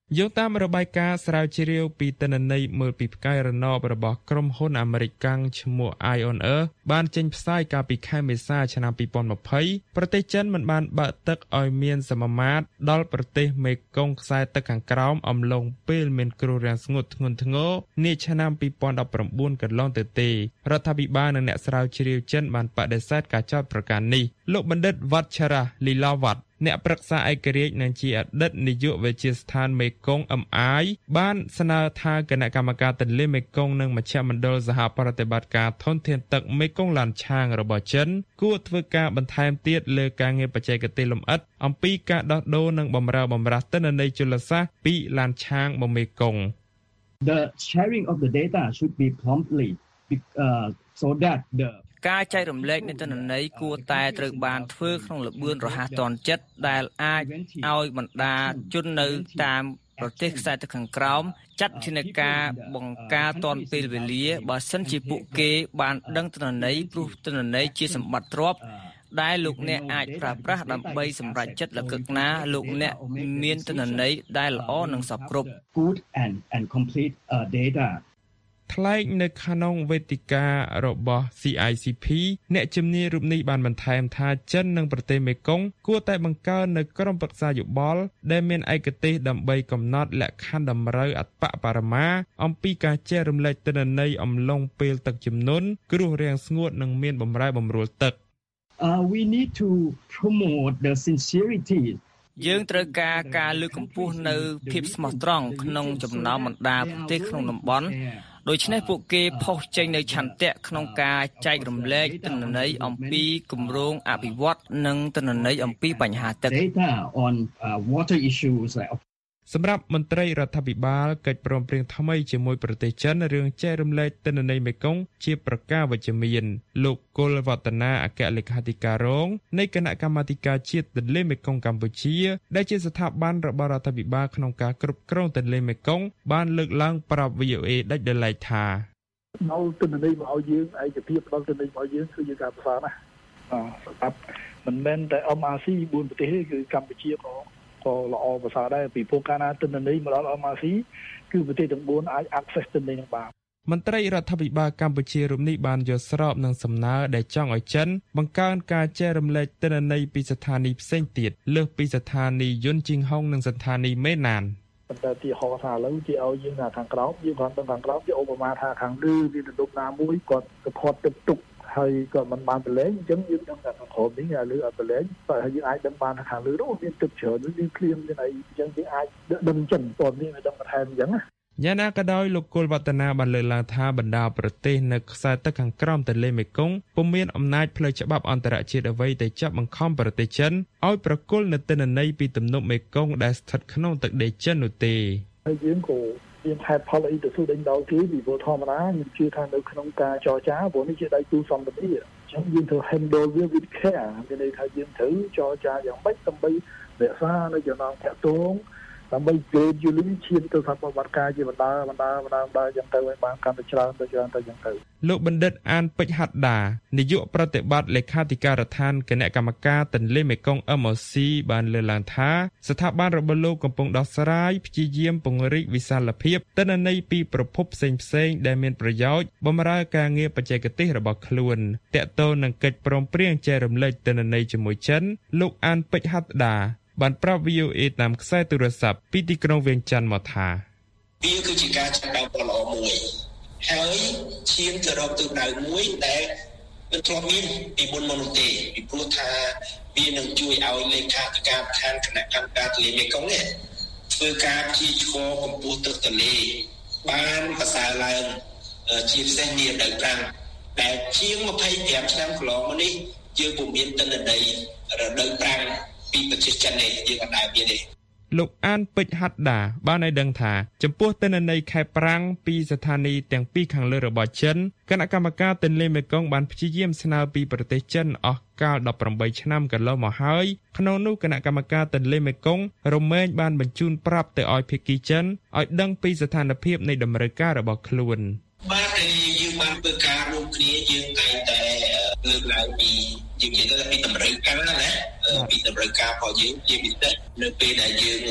យោងតាមរបាយការណ៍ស្រាវជ្រាវពីទិន្នន័យមើលពីផ្កាយរណបរបស់ក្រុមហ៊ុនអាមេរិកកាំងឈ្មោះ Ion Earth បានចេញផ្សាយកាលពីខែមេសាឆ្នាំពីរពាន់ម្ភៃប្រទេសចិនមិនបានបើកទឹកឲ្យមានសមាមាត្រដល់ប្រទេសមេគង្គខ្សែទឹកខាងក្រោមអំឡុងពេលមានគ្រោះរាំងស្ងួតធ្ងន់ធ្ងរនាឆ្នាំពីរពាន់ដប់ប្រាំបួនកន្លងទៅទេរដ្ឋាភិបាលនិងអ្នកស្រាវជ្រាវចិនបានបដិសេធការចោទប្រកាន់នេះលោកបណ្ឌិតវ៉ាត់ឆារ៉ាលីឡាវ៉ាត់អ្នកប្រឹក្សាឯករាជ្យនិងជាអតីតនាយកវិទ្យាស្ថានមេគង្គ em ai បានស្នើថាគណៈកម្មការទន្លេមេគង្គនិងមជ្ឈមណ្ឌលសហប្រតិបត្តិការធនធានទឹកមេគង្គឡានឆាងរបស់ចិនគួរធ្វើការបន្ថែមទៀតលើការងារបច្ចេកទេសលម្អិតអំពីការដោះដូរនិងបម្រើបម្រាស់ទិន្នន័យជលសាស្ត្រពីឡានឆាងមកមេគង្គ The sharing of the data should be promptly uh, so that theការចែករំលែកនៃទិន្នន័យគួរតែត្រូវបានធ្វើក្នុងល្បឿនរហ័សទាន់ចិត្តដែលអាចឲ្យបណ្ដាជននៅតាមប្រទេសខ្សែទឹកខាងក្រោមចាត់វិធានការបង្ការទាន់ពេលវេលាបើសិនជាពួកគេបានដឹងទិន្នន័យព្រោះទិន្នន័យជាសម្បត្តិទ្រព្យដែលលោកអ្នកអាចប្រើប្រាស់ដើម្បីសម្រេចចិត្តលក្ខណៈណាលោកអ្នកមានទិន្នន័យដែលល្អនិងសពគ្រប់ good and and complete uh, data ថ្លែងនៅក្នុងវេទិការបស់ C I C P អ្នកជំនាញរូបនេះបានបន្ថែមថាចិននិងប្រទេសមេគង្គគួរតែបង្កើននៅក្រុមប្រឹក្សាយោបល់ដែលមានឯកទេសដើម្បីកំណត់លក្ខខណ្ឌតម្រូវអត្តបរមាអំពីការចែករំលែកទិន្នន័យអំឡុងពេលទឹកជំនន់គ្រោះរាំងស្ងួតនិងមានបម្រែបម្រួលទឹក Uh, we need to promote the sincerity យើងត្រូវការការលើកកម្ពស់នៅភាពស្មោះត្រង់ក្នុងចំណោមបណ្ដាប្រទេសក្នុងតំបន់ដូច្នេះពួកគេផុសចេញនៅឆន្ទៈក្នុងការចែករំលែកទិន្នន័យអំពីគម្រោងអភិវឌ្ឍនិងទិន្នន័យអំពីបញ្ហាទឹក Data on uh, water issues like សម្រាប់មន្ត្រីរដ្ឋាភិបាលកិច្ចព្រមព្រៀងថ្មីជាមួយប្រទេសចិនរឿងចែករំលែកទិន្នន័យមេគង្គជាប្រការវិជ្ជមានលោកគុលវឌ្ឍនាអគ្គលេខាធិការរងនៃគណៈកម្មាធិការជាតិទន្លេមេគង្គកម្ពុជាដែលជាស្ថាប័នរបស់រដ្ឋាភិបាលក្នុងការគ្រប់គ្រងទន្លេមេគង្គបានលើកឡើងប្រាប់ V O A ដាច់ដោយឡែកថានៅទិន្នន័យមកឲ្យយើងឯកភាពផ្ដល់ទិន្នន័យមកឲ្យយើងគឺយើងការប្រសើរណាស់សម្រាប់មិនមែនតែ M R C បួនប្រទេសទេគឺកម្ពុជាក៏ក៏ល្អប្រសើរដែរពីព្រោះកាលណាទិន្នន័យមកដល់ M R C គឺប្រទេសទាំងបួនអាច access ទិន្នន័យនឹងបានមន្ត្រីរដ្ឋាភិបាលកម្ពុជារូបនេះបានយល់ស្របនឹងសំណើដែលចង់ឲ្យចិនបង្កើនការចែករំលែកទិន្នន័យពីស្ថានីយផ្សេងទៀតលើសពីស្ថានីយយន្តជីងហុងនិងស្ថានីយមេណានប៉ុន្តែទីហោថាឥឡូវគេឲ្យយើងថាខាងក្រោមយើងគ្រាន់តែខាងក្រោមគេឧបមាថាខាងលើវាទំនប់ណាមួយគាត់ទៅផាត់ទឹកទុកហើយគាត់មិនបានប្រឡែងអញ្ចឹងយើងដឹងថាខាងក្រោមនេះឲ្យលើអត់ប្រឡែងតែយើងអាចដឹងបានថាខាងលើនោះមានទឹកច្រើនមានភ្លៀងមានអីអញ្ចឹងយើងអាចដឹងចិនតើមានឲ្យដឹងបន្ថែមអញ្ចឹងណាយ៉ាងណាក៏ដោយលោកគុលវឌ្ឍនាបានលើកឡើងថាបណ្ដាប្រទេសនៅខ្សែទឹកខាងក្រោមទន្លេមេគង្គពុំមានអំណាចផ្លូវច្បាប់អន្តរជាតិអ្វីទៅចាប់បង្ខំប្រទេសចិនឲ្យប្រគល់នូវទិន្នន័យពីទំនប់មេគង្គដែលស្ថិតក្នុងទឹកដីចិននោះទេហើយយើងក៏មានហេតុផលអីទៅដេញដោលគេពីព្រោះធម្មតាយើងជឿថានៅក្នុងការចរចាព្រោះនេះជាដៃគូសន្តិភាពអញ្ចឹងយើងត្រូវ handle វា with care មានន័យថាយើងត្រូវចរចាយ៉ាងម៉េចដើម្បីរក្សានៅចំណងតាក់ទងដើម្បី gradually ឈានទៅសម្បត្តិការជាបណ្ដាបណ្ដាបណ្ដាបណ្ដាយ៉ាងទៅឲ្យបានកាន់តែច្រើនទៅច្រើនទៅយ៉ាងទៅលោកបណ្ឌិតអានពេជ្រហត្តានាយកប្រតិបត្តិលេខាធិការដ្ឋានគណៈកម្មការទន្លេមេគង្គ M O C បានលើកឡើងថាស្ថាប័នរបស់លោកកំពុងដោះស្រាយព្យាយាមពង្រីកវិសាលភាពទិន្នន័យពីប្រភពផ្សេងផ្សេងដែលមានប្រយោជន៍បម្រើការងារបច្ចេកទេសរបស់ខ្លួនទាក់ទងនឹងកិច្ចព្រមព្រៀងចែករំលែកទិន្នន័យជាមួយចិនលោកអានពេជ្រហត្តាបានប្រាប់ V O A តាមខ្សែទូរស័ព្ទពីទីក្រុងវៀងច័ន្ទមកថាវាគឺជាការចាប់ដើមដ៏ល្អមួយហើយឈានទៅរកទិសដៅមួយដែលមិនធ្លាប់មានពីមុនមកនោះទេពីព្រោះថាវានឹងជួយឲ្យលេខាធិការដ្ឋានគណៈកម្មការទន្លេមេគង្គនេះធ្វើការព្យាឆ្កកម្ពស់ទឹកទន្លេបានប្រសើរឡើងជាពិសេសនារដូវប្រាំងដែលជាងម្ភៃប្រាំឆ្នាំកន្លងមកនេះយើងពុំមានទិន្នន័យរដូវប្រាំងពីប្រទេសចិននេះយើងអត់ដែលមានទេលោកអានពេជ្រហត្តាបានឲ្យដឹងថាចំពោះទិន្នន័យខែប្រាំងពីស្ថានីយទាំងពីរខាងលើរបស់ចិនគណៈកម្មការទន្លេមេគង្គបានព្យាយាមស្នើពីប្រទេសចិនអស់កាលដប់ប្រាំបីឆ្នាំកន្លងមកហើយក្នុងនោះគណៈកម្មការទន្លេមេគង្គរមែងបានបញ្ជូនប្រាប់ទៅឲ្យភាគីចិនឲ្យដឹងពីស្ថានភាពនៃតម្រូវការរបស់ខ្លួនបាទយើងបានធ្វើការរួមគ្នាយើងតែងតែលើកឡើងពីយើងនិយាយទៅពីតម្រូវការណាពីតម្រូវការរបស់យើងជាពិសេសនៅពេលដែលយើង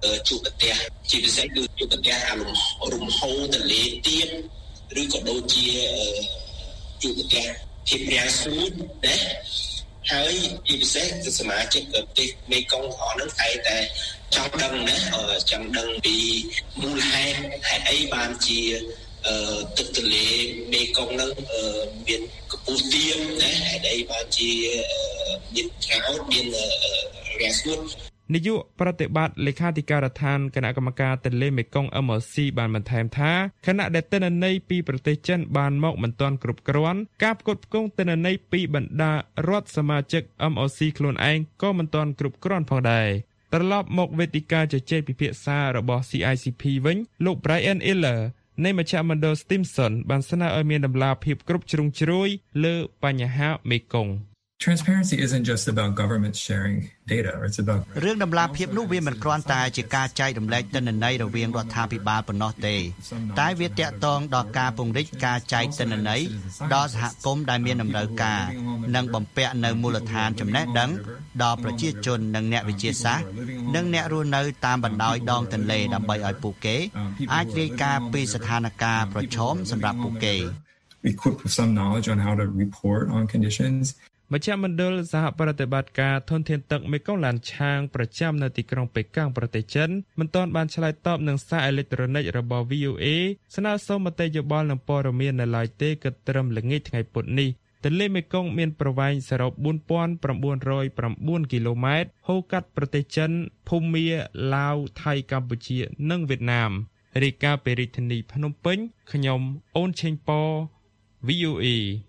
ជួបប្រទេសជាពិសេសគឺជួបប្រទេសអារំរំហូរទន្លេទៀបឬក៏ដូចជាជួបប្រទេសភាពរាំងស្ងួតណាហើយជាពិសេសគឺសមាជិកប្រទេសមេគង្គអស់ហ្នឹងតែតែចង់ដឹងណាចង់ដឹងពីមូលហេតុហេតុអីបានជាទឹកទន្លេមេគង្គហ្នឹងមានកម្ពស់ទាបណាហេតុអីបានជាមានត្នោតមានរាំងស្ងួតនាយកប្រតិបត្តិលេខាធិការដ្ឋានគណៈកម្មការទន្លេមេគង្គ เอ็ม แอล ซี បានបន្ថែមថាខណៈដែលទិន្នន័យពីប្រទេសចិនបានមកមិនទាន់គ្រប់គ្រាន់ការផ្គត់ផ្គង់ទិន្នន័យពីបណ្ដារដ្ឋសមាជិក เอ็ม แอล ซี ខ្លួនឯងក៏មិនទាន់គ្រប់គ្រាន់ផងដែរត្រឡប់មកវេទិកាជជែកពិភាក្សារបស់ ซี ไอ ซี พี វិញលោក Brian Eller នៃមជ្ឈមណ្ឌល Stimson បានស្នើឲ្យមានដំណាភាពគ្រប់ជ្រុងជ្រោយលើបញ្ហាមេគង្គ Transparency isn't just about government sharing data, or it's about រឿងដំណាភាពនោះវាមិនគ្រាន់តែជាការចែករំលែកទិន្នន័យរវាងរដ្ឋាភិបាលប៉ុណ្ណោះទេតែវាទាក់ទងដល់ការពង្រីកការចែកទិន្នន័យដល់សហគមន៍ដែលមានតម្រូវការនិងបំពាក់នៅមូលដ្ឋានចំណេះដឹងដល់ប្រជាជននិងអ្នកវិទ្យាសាស្ត្រនិងអ្នករស់នៅតាមបណ្ដោយដងទន្លេដើម្បីឲ្យពួកគេអាចរាយការណ៍ពីស្ថានភាពប្រឈមសម្រាប់ពួកគេ equipped with some knowledge on how to report on conditions មជ្ឈមណ្ឌលសហប្រតិបត្តិការធនធានទឹកមេគង្គឡានឆាងប្រចាំនៅទីក្រុងប៉េកាំងប្រទេសចិនមិនទាន់បានឆ្លើយតបនឹងសារអេឡិចត្រូនិករបស់ វី អូ เอ ស្នើសុំមតិយោបល់និងព័ត៌មាននៅឡើយទេគិតត្រឹមល្ងាចថ្ងៃពុធនេះទន្លេមេគង្គមានប្រវែងសរុប bốn nghìn chín trăm lẻ chín គីឡូម៉ែត្រហូរកាត់ប្រទេសចិនភូមាឡាវថៃកម្ពុជានិងវៀតណាមរាយការណ៍ពីរាជធានីភ្នំពេញខ្ញុំអូនឆេងប៉ វី អូ เอ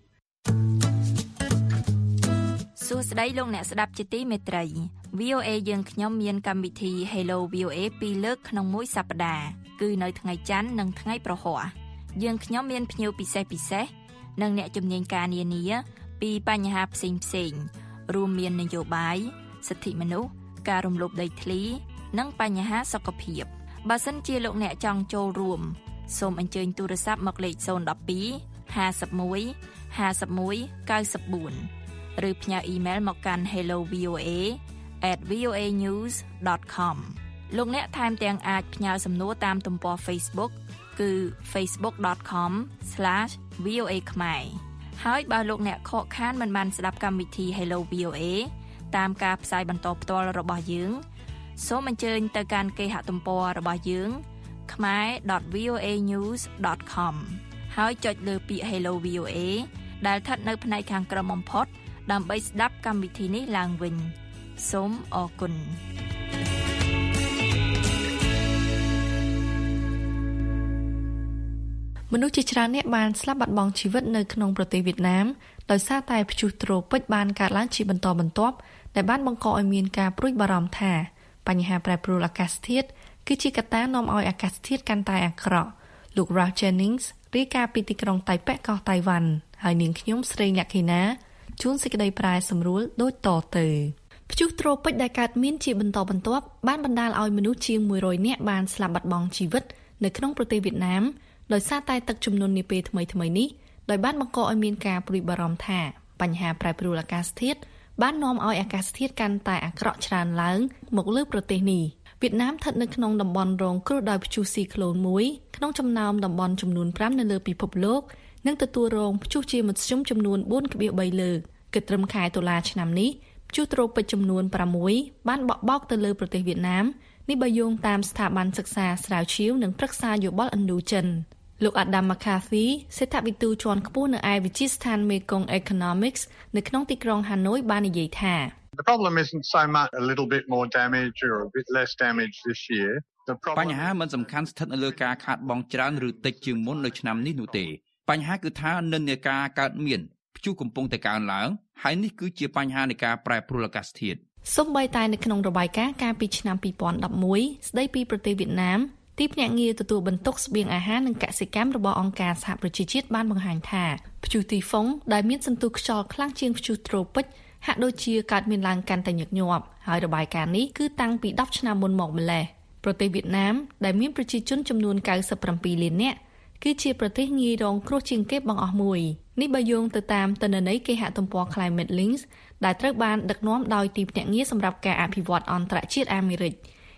សួស្តីលោកអ្នកស្ដាប់ជាទីមេត្រី វី អូ เอ យើងខ្ញុំមានកម្មវិធី Hello វី អូ เอ ពីរលើកក្នុងមួយសប្តាហ៍គឺនៅថ្ងៃច័ន្ទនិងថ្ងៃប្រហ័សយើងខ្ញុំមានភ្ញៀវពិសេសពិសេសនិងអ្នកជំនាញការនានាពីបញ្ហាផ្សេងផ្សេងរួមមាននយោបាយសិទ្ធិមនុស្សការរំលោភដីធ្លីនិងបញ្ហាសុខភាពបើសិនជាលោកអ្នកចង់ចូលរួមសូមអញ្ជើញទូរស័ព្ទមកលេខ ศูนย์ หนึ่ง สอง ห้า หนึ่ง หนึ่ง ห้า หนึ่ง เก้า สี่ឬផ្ញើអ៊ីមែលមកកាន់ hello v o a at v o a news dot com លោកអ្នកថែមទាំងអាចផ្ញើសំណួរតាមទំព័រ Facebook គឺ facebook dot com slash v o a ខ្មែរហើយបើលោកអ្នកខកខានមិនបានស្ដាប់កម្មវិធី Hello វី អូ เอ តាមការផ្សាយបន្តផ្ទាល់របស់យើងសូមអញ្ជើញទៅកាន់គេហទំព័ររបស់យើង khmae dot v o a news dot com ហើយចុចលើពាក្យ Hello វី អូ เอ ដែលស្ថិតនៅផ្នែកខាងក្រោមបំផុតដើម្បីស្ដាប់កម្មវិធីនេះឡើងវិញសូមអរគុណមនុស្សជាច្រើនអ្នកបានស្លាប់បាត់បង់ជីវិតនៅក្នុងប្រទេសវៀតណាមដោយសារតែព្យុះត្រូពិចបានកើតឡើងជាបន្តបន្ទាប់ដែលបានបង្កឲ្យមានការព្រួយបារម្ភថាបញ្ហាប្រែប្រួលអាកាសធាតុគឺជាកត្តានាំឲ្យអាកាសធាតុកាន់តែអាក្រក់លោក Ralph Jennings រាយការណ៍ពីទីក្រុងតៃប៉េកោះតៃវ៉ាន់ហើយនាងខ្ញុំស្រីលក្ខិណាជួនសេចក្តីប្រែសម្រួលដូចតទៅព្យុះត្រូពិចដែលកើតមានជាបន្តបន្ទាប់បានបណ្ដាលឲ្យមនុស្សជាងមួយរយនាក់បានស្លាប់បាត់បង់ជីវិតនៅក្នុងប្រទេសវៀតណាមដោយសារតែទឹកជំនន់នាពេលថ្មីៗនេះដោយបានបង្កឲ្យមានការព្រួយបារម្ភថាបញ្ហាប្រែប្រួលអាកាសធាតុបាននាំឲ្យអាកាសធាតុកាន់តែអាក្រក់ច្រើនឡើងមកលើប្រទេសនេះវៀតណាមស្ថិតនៅក្នុងតំបន់រងគ្រោះដោយព្យុះស៊ីក្លូនមួយក្នុងចំណោមតំបន់ចំនួនប្រាំនៅលើពិភពលោកនិងទទួលរងព្យុះជាមធ្យមចំនួន bốn កន្លះលើកគិតត្រឹមខែតុលាឆ្នាំនេះព្យុះត្រូពិចចំនួន ប្រាំមួយបានបក់បោកទៅលើប្រទេសវៀតណាមនេះបើយោងតាមស្ថាប័នសិក្សាស្រាវជ្រាវនិងប្រឹក្សាយោបល់ឥណ្ឌូចិនលោក Adam McCarthy សេដ្ឋវិទូជាន់ខ្ពស់នៅឯវិទ្យាស្ថាន Mekong Economics នៅក្នុងទីក្រុង Hanoi បាននិយាយថា The problem isn't so much a little bit more damage or a bit less damage this year. បញ្ហាមិនសំខាន់ស្ថិតនៅលើការខាតបង់ច្រើនឬតិចជាងមុននៅឆ្នាំនេះនោះទេបញ្ហាគឺថានិន្នាការកើតមានព្យុះកំពុងតែកើនឡើងហើយនេះគឺជាបញ្ហានៃការប្រែប្រួលអាកាសធាតុសូម្បីតែនៅក្នុងរបាយការណ៍កាលពីឆ្នាំ ពីរពាន់ដប់មួយ ស្ដីពីប្រទេសវៀតណាមទីភ្នាក់ងារទទួលបន្ទុកស្បៀងអាហារនិងកសិកម្មរបស់អង្គការសហប្រជាជាតិបានបង្ហាញថាព្យុះទីហ្វុងដែលមានសន្ទុះខ្យល់ខ្លាំងជាងព្យុះត្រូពិចហាក់ដូចជាកើតមានឡើងកាន់តែញឹកញាប់ហើយរបាយការណ៍នេះគឺតាំងពីដប់ឆ្នាំមុនមកម្ល៉េះប្រទេសវៀតណាមដែលមានប្រជាជនចំនួន 九十七 លាននាក់គឺជាប្រទេសងាយរងគ្រោះជាងគេបង្អស់មួយនេះបើយោងទៅតាមទិន្នន័យគេហទំព័រ Climate Links ដែលត្រូវបានដឹកនាំដោយទីភ្នាក់ងារសម្រាប់ការអភិវឌ្ឍអន្តរជាតិអាមេរិក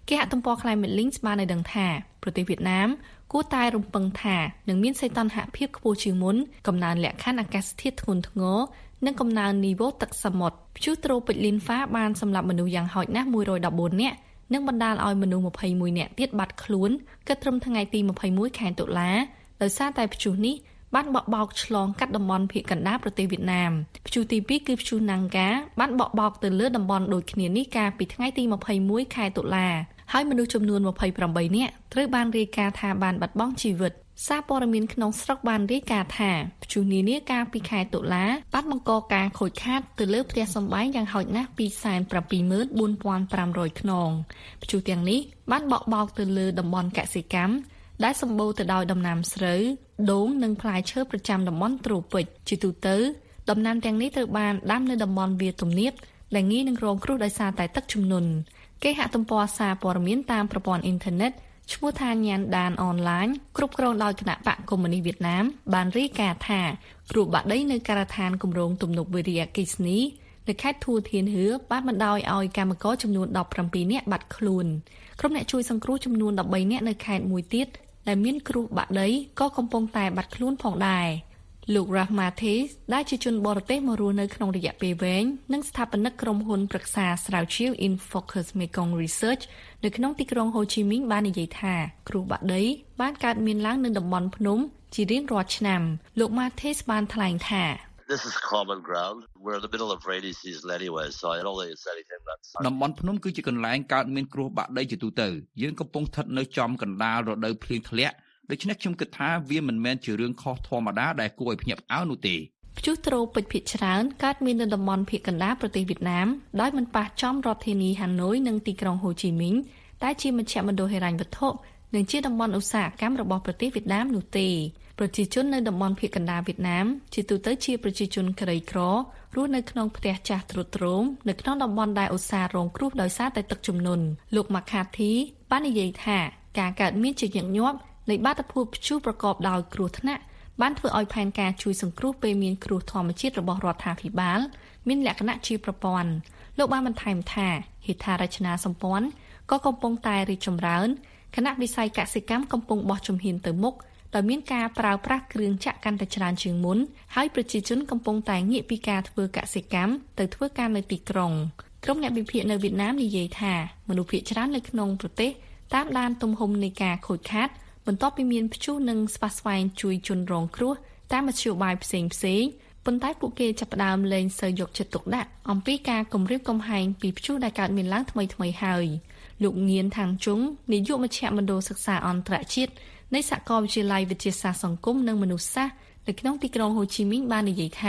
គេហទំព័រ Climate Link បានឲ្យដឹងថាប្រទេសវៀតណាមគួរតែរំពឹងថានឹងមានសីតុណ្ហភាពខ្ពស់ជាងមុនកំណើនលក្ខខណ្ឌអាកាសធាតុធ្ងន់ធ្ងរនិងកំណើននីវ៉ូទឹកសមុទ្រព្យុះត្រូពិចលីនហ្វាបានសម្លាប់មនុស្សយ៉ាងហោចណាស់មួយរយដប់បួននាក់និងបណ្ដាលឲ្យមនុស្សម្ភៃមួយនាក់ទៀតបាត់ខ្លួនគិតត្រឹមថ្ងៃទីម្ភៃមួយខែតុលាដោយសារតែព្យុះនេះបានបក់បោកឆ្លងកាត់តំបន់ភាគកណ្ដាលប្រទេសវៀតណាមព្យុះទីពីរគឺព្យុះណាំងកាបានបក់បោកទៅលើតំបន់ដូចគ្នានេះកាលពីថ្ងៃទីម្ភៃមួយខែតុលាហើយមនុស្សចំនួនម្ភៃប្រាំបីនាក់ត្រូវបានរាយការណ៍ថាបានបាត់បង់ជីវិតសារព័ត៌មានក្នុងស្រុកបានរាយការណ៍ថាព្យុះនានាកាលពីខែតុលាបានបង្កការខូចខាតទៅលើផ្ទះសម្បែងយ៉ាងហោចណាស់ ពីរសែនប្រាំពីរម៉ឺនបួនពាន់ប្រាំរយ ខ្នងព្យុះទាំងនេះបានបក់បោកទៅលើតំបន់កសិកម្មដែលសម្បូរទៅដោយដំណាំស្រូវដូងនិងផ្លែឈើប្រចាំតំបន់ត្រូពិចជាទូទៅដំណាំទាំងនេះត្រូវបានដាំនៅតំបន់វាលទំនាបដែលងាយនឹងរងគ្រោះដោយសារតែទឹកជំនន់គេហទំព័រសារព័ត៌មានតាមប្រព័ន្ធអ៊ីនធឺណិតឈ្មោះថាញ៉ានដានអនឡាញគ្រប់គ្រងដោយគណៈបកកុម្មុយនីសវៀតណាមបានរាយការណ៍ថាគ្រោះបាក់ដីនៅការដ្ឋានគម្រោងទំនប់វារីអគ្គិសនីនៅខេត្តធួធានហឿបានបណ្ដោយឲ្យកម្មករចំនួនដប់ប្រាំពីរនាក់បាត់ខ្លួនក្រុមអ្នកជួយសង្គ្រោះចំនួនដប់បីនាក់នៅខេត្តមួយទៀតដែលមានគ្រោះបាក់ដីក៏កំពុងតែបាត់ខ្លួនផងដែរលោក Rahmatis ដែលជាជនបរទេសមករស់នៅក្នុងរយៈពេលវែងនិងស្ថាបនិកក្រុមហ៊ុនប្រឹក្សាស្រាវជ្រាវ Infocus Mekong Research នៅក្នុងទីក្រុងហូជីមីញបាននិយាយថាគ្រោះបាក់ដីបានកើតមានឡើងនៅតំបន់ភ្នំជារៀងរាល់ឆ្នាំលោក Matis បានថ្លែងថា This is common ground. We're in the middle of rainy season anyway, so I don't think it's anything that's តំបន់ភ្នំគឺជាកន្លែងកើតមានគ្រោះបាក់ដីជាទូទៅយើងកំពុងស្ថិតនៅចំកណ្ដាលរដូវភ្លៀងធ្លាក់ដូច្នេះខ្ញុំគិតថាវាមិនមែនជារឿងខុសធម្មតាដែលគួរឲ្យភ្ញាក់ផ្អើលនោះទេព្យុះត្រូពិចភាគច្រើនកើតមាននៅតំបន់ភាគកណ្ដាលប្រទេសវៀតណាមដោយមិនប៉ះចំរដ្ឋធានីហាណូយនិងទីក្រុងហូជីមីញតែជាមជ្ឈមណ្ឌលហិរញ្ញវត្ថុនិងជាតំបន់ឧស្សាហកម្មរបស់ប្រទេសវៀតណាមនោះទេប្រជាជននៅតំបន់ភាគកណ្ដាលវៀតណាមជាទូទៅជាប្រជាជនក្រីក្ររស់នៅក្នុងផ្ទះចាស់ទ្រុឌទ្រោមនៅក្នុងតំបន់ដែលឧស្សាហ៍រងគ្រោះដោយសារតែទឹកជំនន់លោក McCarthy បាននិយាយថាការកើតមានជាញឹកញាប់នៃបាតុភូតព្យុះប្រកបដោយគ្រោះថ្នាក់បានធ្វើឲ្យផែនការជួយសង្គ្រោះពេលមានគ្រោះធម្មជាតិរបស់រដ្ឋាភិបាលមានលក្ខណៈជាប្រព័ន្ធលោកបានបន្ថែមថាហេដ្ឋារចនាសម្ព័ន្ធក៏កំពុងតែរីកចម្រើនគណៈវិស័យកសិកម្មកំពុងបោះជំហានទៅមុខដោយមានការប្រើប្រាស់គ្រឿងចក្រកាន់តែច្រើនជាងមុនហើយប្រជាជនកំពុងតែងាកពីការធ្វើកសិកម្មទៅធ្វើការនៅទីក្រុងក្រុមអ្នកវិភាគនៅវៀតណាមនិយាយថាមនុស្សភាគច្រើននៅក្នុងប្រទេសតាមដានទំហំនៃការខូចខាតបន្ទាប់ពីមានព្យុះនិងស្វាស្វែងជួយជនរងគ្រោះតាមមធ្យោបាយផ្សេងផ្សេងប៉ុន្តែពួកគេចាប់ផ្ដើមលែងសូវយកចិត្តទុកដាក់អំពីការគំរាមកំហែងពីព្យុះដែលកើតមានឡើងថ្មីថ្មីហើយលោកងៀនថាងជុងនាយកមជ្ឈមណ្ឌលសិក្សាអន្តរជាតិនៃសាកលវិទ្យាល័យវិទ្យាសាស្ត្រសង្គមនិងមនុស្សសាស្ត្រនៅក្នុងទីក្រុងហូជីមីញបាននិយាយថា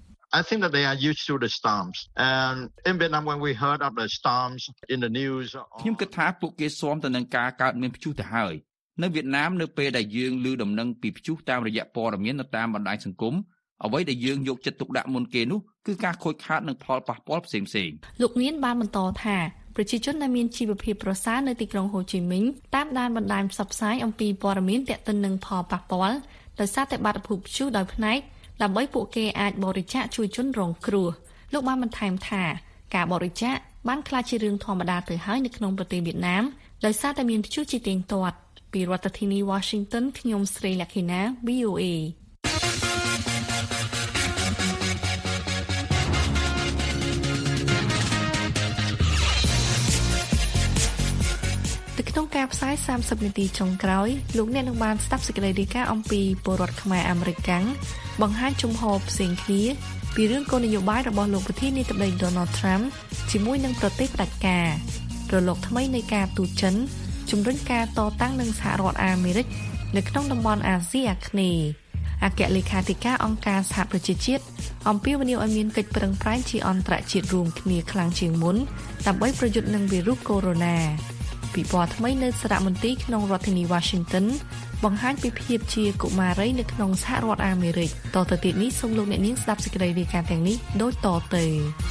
I think that they are used to the storms and in Vietnam when we heard of the storms in the news ខ្ញុំគិតថាពួកគេស៊ាំទៅនឹងការកើតមានព្យុះទៅហើយនៅវៀតណាមនៅពេលដែលយើងឮដំណឹងពីព្យុះតាមរយៈព័ត៌មាននៅតាមបណ្ដាញសង្គមអ្វីដែលយើងយកចិត្តទុកដាក់មុនគេនោះគឺការខូចខាតនិងផលប៉ះពាល់ផ្សេងៗលោកនានបានបន្តថាប្រជាជនដែលមានជីវភាពប្រសើរនៅទីក្រុងហូជីមីញតាមដានបណ្ដាញផ្សព្វផ្សាយអំពីព័ត៌មានទាក់ទិននឹងផលប៉ះពាល់ដោយសារតែបាតុភូតព្យុះដោយផ្នែកដើម្បីពួកគេអាចបរិច្ចាគជួយជនរងគ្រោះលោកបានបន្ថែមថាការបរិច្ចាគបានក្លាយជារឿងធម្មតាទៅហើយនៅក្នុងប្រទេសវៀតណាមដោយសារតែមានព្យុះជាទៀងទាត់ពីរដ្ឋធានី Washington ខ្ញុំស្រីលក្ខិណា វី អូ អេ ក្នុងការផ្សាយសាមសិបនាទីចុងក្រោយលោកអ្នកនឹងបានស្ដាប់សេចក្តីរាយការណ៍អំពីពលរដ្ឋខ្មែរអាមេរិកាំងបង្ហាញជំហរផ្សេងគ្នាពីរឿងគោលនយោបាយរបស់លោកប្រធានាធិបតី Donald Trump ជាមួយនឹងប្រទេសផ្ដាច់ការរលកថ្មីនៃការទូតចិនជំរុញការតតាំងនឹងសហរដ្ឋអាមេរិកនៅក្នុងតំបន់អាស៊ីអាគ្នេយ៍អគ្គលេខាធិការអង្គការសហប្រជាជាតិអំពាវនាវឲ្យមានកិច្ចប្រឹងប្រែងជាអន្តរជាតិរួមគ្នាខ្លាំងជាងមុនដើម្បីប្រយុទ្ធនឹងវីរុសកូវីដ -ពិព័រណ៍ថ្មីនៅសារមន្ទីរក្នុងរដ្ឋធានី Washington បង្ហាញពីភាពជាកុមារីនៅក្នុងសហរដ្ឋអាមេរិកតទៅទៀតនេះសូមលោកអ្នកនាងស្ដាប់សេចក្តីរាយការណ៍ទាំងនេះដូចតទៅ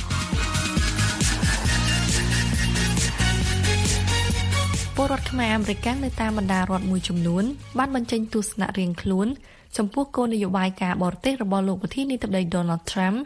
ពលរដ្ឋខ្មែរអាមេរិកនៅតាមបណ្ដារដ្ឋមួយចំនួនបានបញ្ចេញទស្សនៈរៀងខ្លួនចំពោះគោលនយោបាយការបរទេសរបស់លោកប្រធានាធិបតី Donald Trump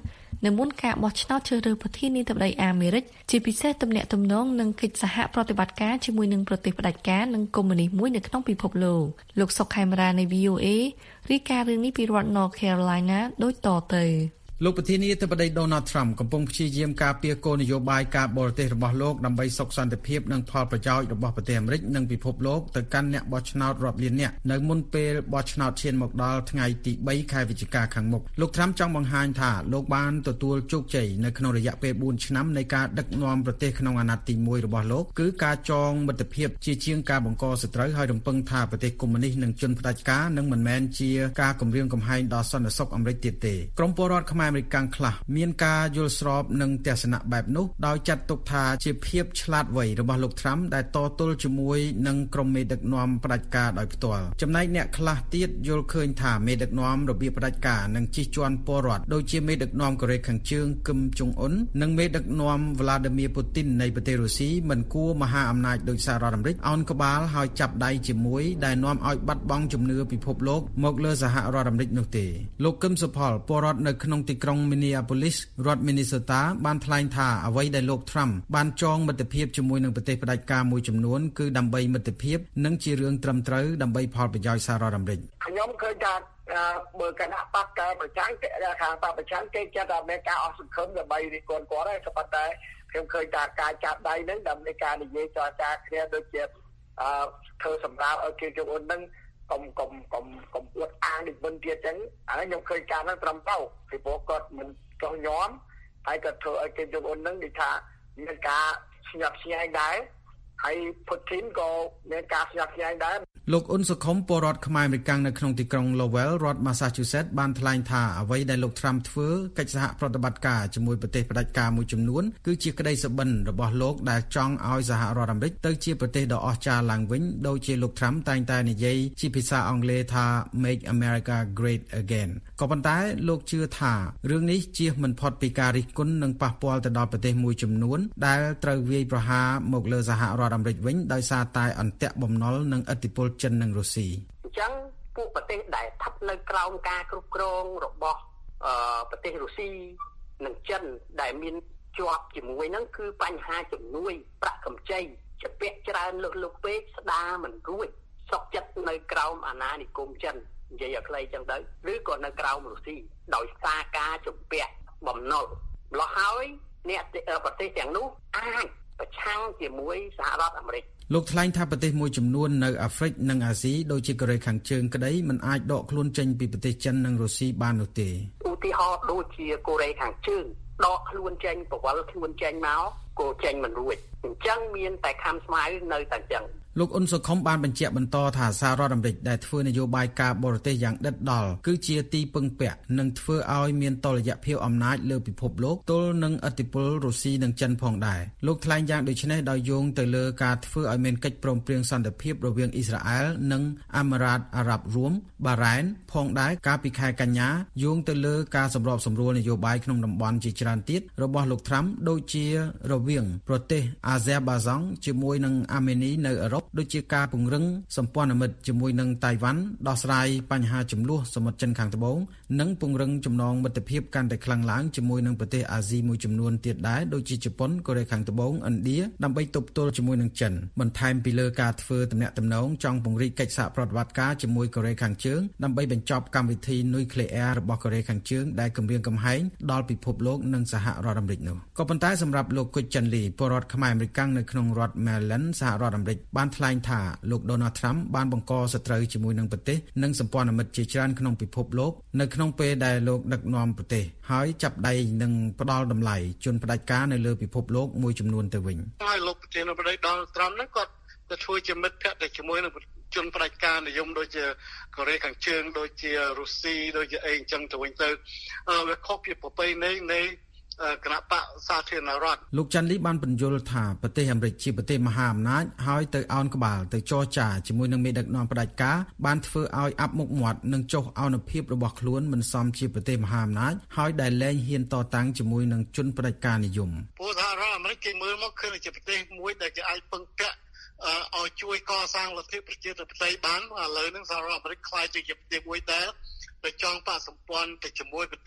នៅមុនការបោះឆ្នោតជ្រើសរើសប្រធានាធិបតីអាមេរិកជាពិសេសទំនាក់ទំនងនឹងកិច្ចសហប្រតិបត្តិការជាមួយនឹងប្រទេសផ្ដាច់ការនិងកុម្មុយនីសមួយនៅក្នុងពិភពលោកលោកសុកខេមរានៃ វី អូ អេ រាយការណ៍រឿងនេះពីរដ្ឋ North Carolina ដូចតទៅលោកប្រធានាធិបតី Donald Trump កំពុងព្យាយាមការពារគោលនយោបាយការបរទេសរបស់លោកដើម្បីសុខសន្តិភាពនិងផលប្រយោជន៍របស់ប្រទេសអាមេរិកនិងពិភពលោកទៅកាន់អ្នកបោះឆ្នោតរាប់លាននាក់នៅមុនពេលបោះឆ្នោតឈានមកដល់ថ្ងៃទីបីខែវិច្ឆិកាខាងមុខលោក Trump ចង់បង្ហាញថាលោកបានទទួលជោគជ័យនៅក្នុងរយៈពេលបួនឆ្នាំនៃការដឹកនាំប្រទេសក្នុងអាណត្តិទីមួយរបស់លោកគឺការចងមិត្តភាពជាជាងការបង្កសត្រូវហើយរំពឹងថាប្រទេសកុម្មុយនីសនិងជនផ្ដាច់ការនឹងមិនមែនជាការគំរាមកំហែងដល់សន្តិសុខអាមេរិកទៀតទេក្រុមពលរដ្ឋខ្មែរអាមេរិកខ្លះមានការយល់ស្របនឹងទស្សនៈបែបនោះដោយចាត់ទុកថាជាភាពឆ្លាតវៃរបស់លោក Trump ដែលតទល់ជាមួយនឹងក្រុមមេដឹកនាំផ្ដាច់ការដោយផ្ទាល់ចំណែកអ្នកខ្លះទៀតយល់ឃើញថាមេដឹកនាំរបៀបផ្ដាច់ការនឹងជិះជាន់ពលរដ្ឋដូចជាមេដឹកនាំកូរ៉េខាងជើងគឹមចុងអ៊ុននិងមេដឹកនាំ Vladimir Putin នៃប្រទេសរុស្ស៊ីមិនគួរមហាអំណាចដូចសហរដ្ឋអាមេរិកអោនក្បាលហើយចាប់ដៃជាមួយដែលនាំឲ្យបាត់បង់ជំនឿពិភពលោកមកលើសហរដ្ឋអាមេរិកនោះទេលោកគឹមសុផលពលរដ្ឋនៅក្នុងទីក្រុង Minneapolis រដ្ឋ Minnesota បានថ្លែងថាអ្វីដែលលោក Trump បានចងមិត្តភាពជាមួយនឹងប្រទេសផ្ដាច់ការមួយចំនួនគឺដើម្បីមិត្តភាពនិងជារឿងត្រឹមត្រូវដើម្បីផលប្រយោជន៍សហរដ្ឋអាមេរិកខ្ញុំឃើញថាបើគណៈបកកែប្រចាំគេខាងបកប្រចាំគេចាត់ថាមានការអស់សង្ឃឹមដើម្បីរិះគន់គាត់ហើយក៏ប៉ុន្តែខ្ញុំឃើញថាការចាប់ដៃនឹងដើម្បីការនិយាយចរចាគ្នាដូចជាអឺធ្វើសម្រាប់ឲ្យគេជុំអ៊ុននឹងកុំកុំកុំកុំអួតអាងដូចមុនទៀតចឹងអានេះខ្ញុំឃើញការហ្នឹងត្រឹមត្រូវពីព្រោះគាត់មិនចោះញោមហើយក៏ធ្វើឲ្យគេជុំអ៊ុននឹងនិយាយថាមានការស្ញប់ស្ញែងដែរហើយពុទីនក៏មានការស្ញប់ស្ញែងដែរលោកអ៊ុនសុខុមពលរដ្ឋខ្មែរអាមេរិកនៅក្នុងទីក្រុង Lowell រដ្ឋ Massachusetts បានថ្លែងថាអ្វីដែលលោក Trump ធ្វើកិច្ចសហប្រតិបត្តិការជាមួយប្រទេសផ្ដាច់ការមួយចំនួនគឺជាក្តីសុបិនរបស់លោកដែលចង់ឲ្យសហរដ្ឋអាមេរិកទៅជាប្រទេសដ៏អស្ចារ្យឡើងវិញដូចជាលោក Trump តែងតែនិយាយជាភាសាអង់គ្លេសថា Make America Great Again ក៏ប៉ុន្តែលោកជឿថារឿងនេះជៀសមិនផុតពីការរិះគន់និងប៉ះពាល់ទៅដល់ប្រទេសមួយចំនួនដែលត្រូវវាយប្រហារមកលើសហរដ្ឋអាមេរិកវិញដោយសារតែអន្ទាក់បំណុលនិងឥទ្ធិពលចិននិងរុស្ស៊ីអញ្ចឹងពួកប្រទេសដែលស្ថិតនៅក្រោមការគ្រប់គ្រងរបស់អឺប្រទេសរុស្ស៊ីនិងចិនដែលមានជាប់ជាមួយហ្នឹងគឺបញ្ហាជំនួយប្រាក់កម្ចីជាពាក់ច្រើនលើសលុបពេកស្ដារមិនរួចសុកចិត្តនៅក្រោមអាណានិគមចិននិយាយឲ្យខ្លីចឹងទៅឬក៏នៅក្រោមរុស្ស៊ីដោយសារការជំពាក់បំណុលម្ល៉េះហើយអ្នកប្រទេសទាំងនោះអាចប្រឆាំងជាមួយសហរដ្ឋអាមេរិកលោកថ្លែងថាប្រទេសមួយចំនួននៅអាហ្វ្រិកនិងអាស៊ីដូចជាកូរ៉េខាងជើងក្តីមិនអាចដកខ្លួនចេញពីប្រទេសចិននិងរុស្ស៊ីបាននោះទេឧទាហរណ៍ដូចជាកូរ៉េខាងជើងដកខ្លួនចេញប្រវល់ខ្លួនចេញមកក៏ចេញមិនរួចអញ្ចឹងមានតែខំស្មៅនៅតែអញ្ចឹងលោកអ៊ុនសុខុមបានបញ្ជាក់បន្តថាសហរដ្ឋអាមេរិកដែលធ្វើនយោបាយការបរទេសយ៉ាងដិតដល់គឺជាទីពឹងពាក់និងធ្វើឲ្យមានតុល្យភាពអំណាចលើពិភពលោកទល់នឹងឥទ្ធិពលរុស្ស៊ីនិងចិនផងដែរលោកថ្លែងយ៉ាងដូចនេះដោយយោងទៅលើការធ្វើឲ្យមានកិច្ចព្រមព្រៀងសន្តិភាពរវាងអ៊ីស្រាអែលនិងអាមេរ៉ាតអារ៉ាប់រួមបារ៉ែនផងដែរកាលពីខែកញ្ញាយោងទៅលើការសម្របសម្រួលនយោបាយក្នុងតំបន់ជាច្រើនទៀតរបស់លោក Trump ដូចជារវាងប្រទេសអាហ្សេបាហ្សង់ជាមួយនឹងអាមេនីនៅអឺរ៉ុបដូចជាការពង្រឹងសម្ព័ន្ធមិត្តជាមួយនឹងតៃវ៉ាន់ដោះស្រាយបញ្ហាចំនួនសមុទ្រចិនខាងត្បូងនិងពង្រឹងចំណងមិត្តភាពកាន់តែខ្លាំងឡើងជាមួយនឹងប្រទេសអាស៊ីមួយចំនួនទៀតដែរដូចជាជប៉ុនកូរ៉េខាងត្បូងឥណ្ឌាដើម្បីទប់ទល់ជាមួយនឹងចិនបន្ថែមពីលើការធ្វើទំនាក់ទំនងចង់ពង្រីកកិច្ចសហប្រតិបត្តិការជាមួយកូរ៉េខាងជើងដើម្បីបញ្ចប់កម្មវិធីនុយក្លេអ៊ែររបស់កូរ៉េខាងជើងដែលគំរាមកំហែងដល់ពិភពលោកនិងសហរដ្ឋអាមេរិកនោះក៏ប៉ុន្តែសម្រាប់លោកគុជច័ន្ទលីពលរដ្ឋខ្មែរអាមេរិកនៅក្នុងរដ្ឋ Maryland សហរដ្ឋអាមេរិកបានថ្លែងថាលោក Donald Trump បានបង្កសត្រូវជាមួយនឹងប្រទេសនិងសម្ព័ន្ធមិត្តជាច្រើនក្នុងពិភពលោកនៅក្នុងពេលដែលលោកដឹកនាំប្រទេសហើយចាប់ដៃនិងផ្ដាល់តម្លៃជនផ្ដាច់ការនៅលើពិភពលោកមួយចំនួនទៅវិញហើយលោកប្រធានាធិបតី Donald Trump ហ្នឹងគាត់ទៅធ្វើជាមិត្តភក្តិជាមួយនឹងជនផ្ដាច់ការនិយមដូចជាកូរ៉េខាងជើងដូចជារុស្ស៊ីដូចជាអីអញ្ចឹងទៅវិញទៅវាខុសពីប្រពៃណីនៃគណៈបកសាធារណរដ្ឋលោកច័ន្ទលីបានបញ្យល់ថាប្រទេសអាមេរិកជាប្រទេសមហាអំណាចហើយទៅអោនក្បាលទៅចរចាជាមួយនឹងមេដឹកនាំផ្ដាច់ការបានធ្វើឲ្យអាប់មុខមាត់និងចុះអនុភាពរបស់ខ្លួនមិនសមជាប្រទេសមហាអំណាចហើយដែលលែងហ៊ានតតាំងជាមួយនឹងជនផ្ដាច់ការនិយមព្រោះសហរដ្ឋអាមេរិកគេមើលមកឃើញជាប្រទេសមួយដែលគេអាចពឹងពាក់ឲ្យជួយកសាងលទ្ធិប្រជាធិបតេយ្យបានឥឡូវហ្នឹងសហរដ្ឋអាមេរិកខ្លាយទៅជាប្រទេសមួយដែលទៅចងបកសម្ព័ន្ធទៅជាមួយប្រទេស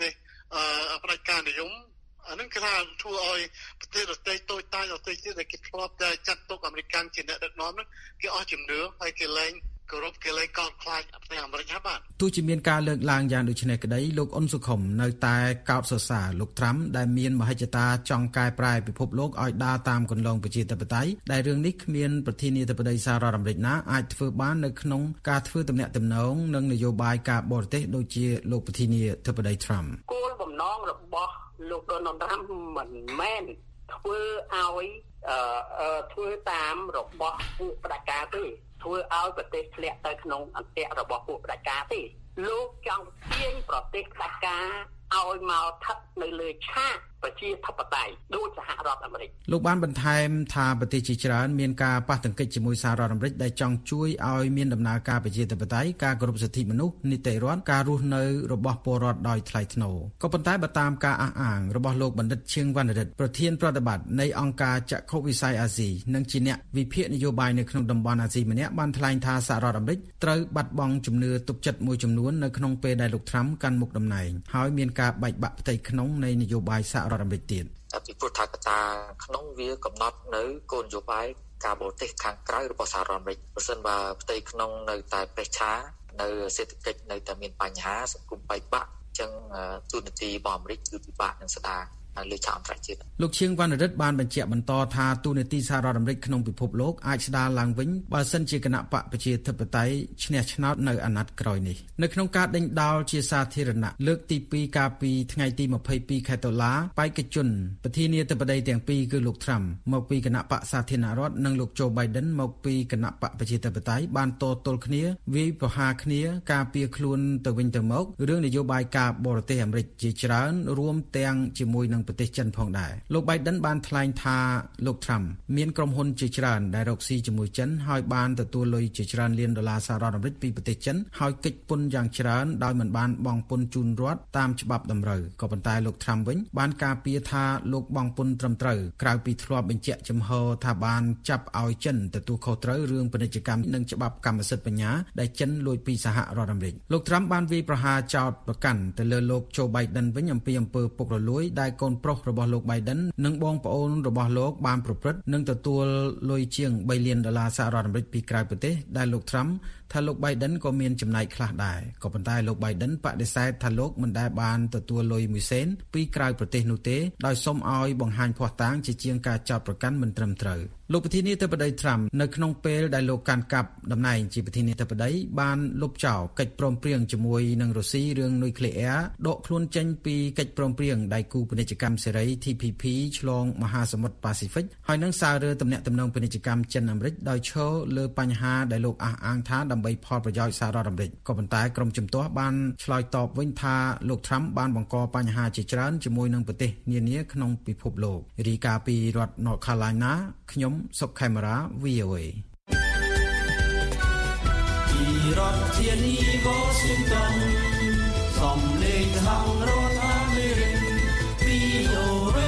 ផ្ដាច់ការនិយមអានឹងគឺថាធ្វើឲ្យប្រទេសដទៃតូចតាចដទៃទៀតដែលគេធ្លាប់តែចាត់ទុកអាមេរិកជាអ្នកដឹកនាំនោះគេអស់ជំនឿហើយគេលែងគោរពគេលែងកោតខ្លាចប្រទេសអាមេរិកហើយបាទទោះជាមានការលើកឡើងយ៉ាងដូចនេះក្តីលោកអ៊ុនសុខុមនៅតែកោតសរសើរលោកត្រាំដែលមានមហិច្ឆតាចង់កែប្រែពិភពលោកឲ្យដើរតាមគន្លងប្រជាធិបតេយ្យដែលរឿងនេះគ្មានប្រធានាធិបតីសហរដ្ឋអាមេរិកណាអាចធ្វើបាននៅក្នុងការធ្វើទំនាក់ទំនងនិងនយោបាយការបរទេសដូចជាលោកប្រធានាធិបតីត្រាំគោលបំណងរបស់លោកដូណាល់ត្រាំមិនមែនធ្វើឲ្យអឺធ្វើតាមរបស់ពួកផ្ដាច់ការទេធ្វើឲ្យប្រទេសធ្លាក់ទៅក្នុងអន្ទាក់របស់ពួកផ្ដាច់ការទេលោកចង់ទាញប្រទេសផ្ដាច់ការឲ្យមកស្ថិតនៅលើឆាកប្រជាធិបតេយ្យដូចសហរដ្ឋអាមេរិកលោកបានបន្ថែមថាប្រទេសជាច្រើនមានការប៉ះទង្គិចជាមួយសហរដ្ឋអាមេរិកដែលចង់ជួយឲ្យមានដំណើរការប្រជាធិបតេយ្យការគោរពសិទ្ធិមនុស្សនីតិរដ្ឋការរស់នៅរបស់ពលរដ្ឋដោយថ្លៃថ្នូរក៏ប៉ុន្តែបើតាមការអះអាងរបស់លោកបណ្ឌិតឈៀងវណ្ណរិទ្ធប្រធានប្រតិបត្តិនៃអង្គការចក្ខុវិស័យអាស៊ីនិងជាអ្នកវិភាគនយោបាយនៅក្នុងតំបន់អាស៊ីម្នាក់បានថ្លែងថាសហរដ្ឋអាមេរិកត្រូវបាត់បង់ជំនឿទុកចិត្តមួយចំនួននៅក្នុងពេលដែលលោកត្រាំកាន់មុខតំណែងហើយមានការបែកបាក់ផ្ទៃក្នុងនៃនយោបាយសហរដ្ឋអាមេរិកទៀតពីព្រោះថាកត្តាក្នុងវាកំណត់នៅគោលនយោបាយការបរទេសខាងក្រៅរបស់សហរដ្ឋអាមេរិកប្រសិនបើផ្ទៃក្នុងនៅតែប្រេះឆានៅសេដ្ឋកិច្ចនៅតែមានបញ្ហាសង្គមបែកបាក់អញ្ចឹងទូនាទីរបស់អាមេរិកគឺពិបាកនឹងស្ដារលើឆាកអន្តរជាតិលោកឈៀងវណ្ណរិទ្ធបានបញ្ជាក់បន្តថាទូនាទីសហរដ្ឋអាមេរិកក្នុងពិភពលោកអាចស្ដារឡើងវិញបើសិនជាគណៈបកប្រជាធិបតេយ្យឈ្នះឆ្នោតនៅអាណត្តិក្រោយនេះនៅក្នុងការដេញដោលជាសាធារណៈលើកទីពីរកាលពីថ្ងៃទីម្ភៃពីរខែតុលាបេក្ខជនប្រធានាធិបតីទាំងពីរគឺលោកត្រាំមកពីគណៈបកសាធារណរដ្ឋនិងលោកโจ Biden មកពីគណៈបកប្រជាធិបតេយ្យបានតទល់គ្នាវាយប្រហារគ្នាការពារខ្លួនទៅវិញទៅមករឿងនយោបាយការបរទេសអាមេរិកជាច្រើនរួមទាំងជាមួយនឹងប្រទេសចិនផងដែរលោក Biden បានថ្លែងថាលោក Trump មានក្រុមហ៊ុនជាច្រើនដែលរកស៊ីជាមួយចិនហើយបានទទួលលុយជាច្រើនលានដុល្លារសហរដ្ឋអាមេរិកពីប្រទេសចិនហើយកិច្ចពន្ធយ៉ាងច្រើនដោយមិនបានបង់ពន្ធជូនរដ្ឋតាមច្បាប់តម្រូវក៏ប៉ុន្តែលោក Trump វិញបានការពារថាលោកបង់ពន្ធត្រឹមត្រូវក្រៅពីធ្លាប់បញ្ជាក់ចំហថាបានចាប់ឲ្យចិនទទួលខុសត្រូវរឿងពាណិជ្ជកម្មនិងច្បាប់កម្មសិទ្ធិបញ្ញាដែលចិនលួចពីសហរដ្ឋអាមេរិកលោក Trump បានវាយប្រហារចោទប្រកាន់ទៅលើលោក Joe Biden វិញអំពីអំពើពុករលួយដែលកូនប្រុសរបស់លោក Biden និងបងប្អូនរបស់លោកបានប្រព្រឹត្តនិងទទួលលុយជាងបីលានដុល្លារសហរដ្ឋអាមេរិកពីក្រៅប្រទេសដែលលោក Trump ថាលោក Biden ក៏មានចំណែកខ្លះដែរក៏ប៉ុន្តែលោក Biden បដិសេធថាលោកមិនដែលបានទទួលលុយមួយសេនពីក្រៅប្រទេសនោះទេដោយសុំឲ្យបង្ហាញភស្តុតាងជាជាងការចោទប្រកាន់មិនត្រឹមត្រូវលោកប្រធានាធិបតី Trump នៅក្នុងពេលដែលលោកកាន់កាប់តំណែងជាប្រធានាធិបតីបានលុបចោលកិច្ចព្រមព្រៀងជាមួយនឹងរុស្ស៊ីរឿងនុយក្លេអ៊ែរដកខ្លួនចេញពីកិច្ចព្រមព្រៀងដៃគូពាណិជ្ជកម្មសេរី T P P ឆ្លងមហាសមុទ្រប៉ាស៊ីហ្វិកហើយនឹងសាររើទំនាក់ទំនងពាណិជ្ជកម្មចិនអាមេរិកដោយឈរលើបញ្ហាដែលលោកអះអាងថាដើម្បីផលប្រយោជន៍សហរដ្ឋអាមេរិកក៏ប៉ុន្តែក្រុមជំទាស់បានឆ្លើយតបវិញថាលោក Trump បានបង្កបញ្ហាជាច្រើនជាមួយនឹងប្រទេសនានាក្នុងពិភពលោករីកាពីរដ្ឋ North Carolina ខ្ញុំសុកខេមរា V O A ពីរដ្ឋធានី Washington សំឡេងខាងរដ្ឋអាមេរិក V O A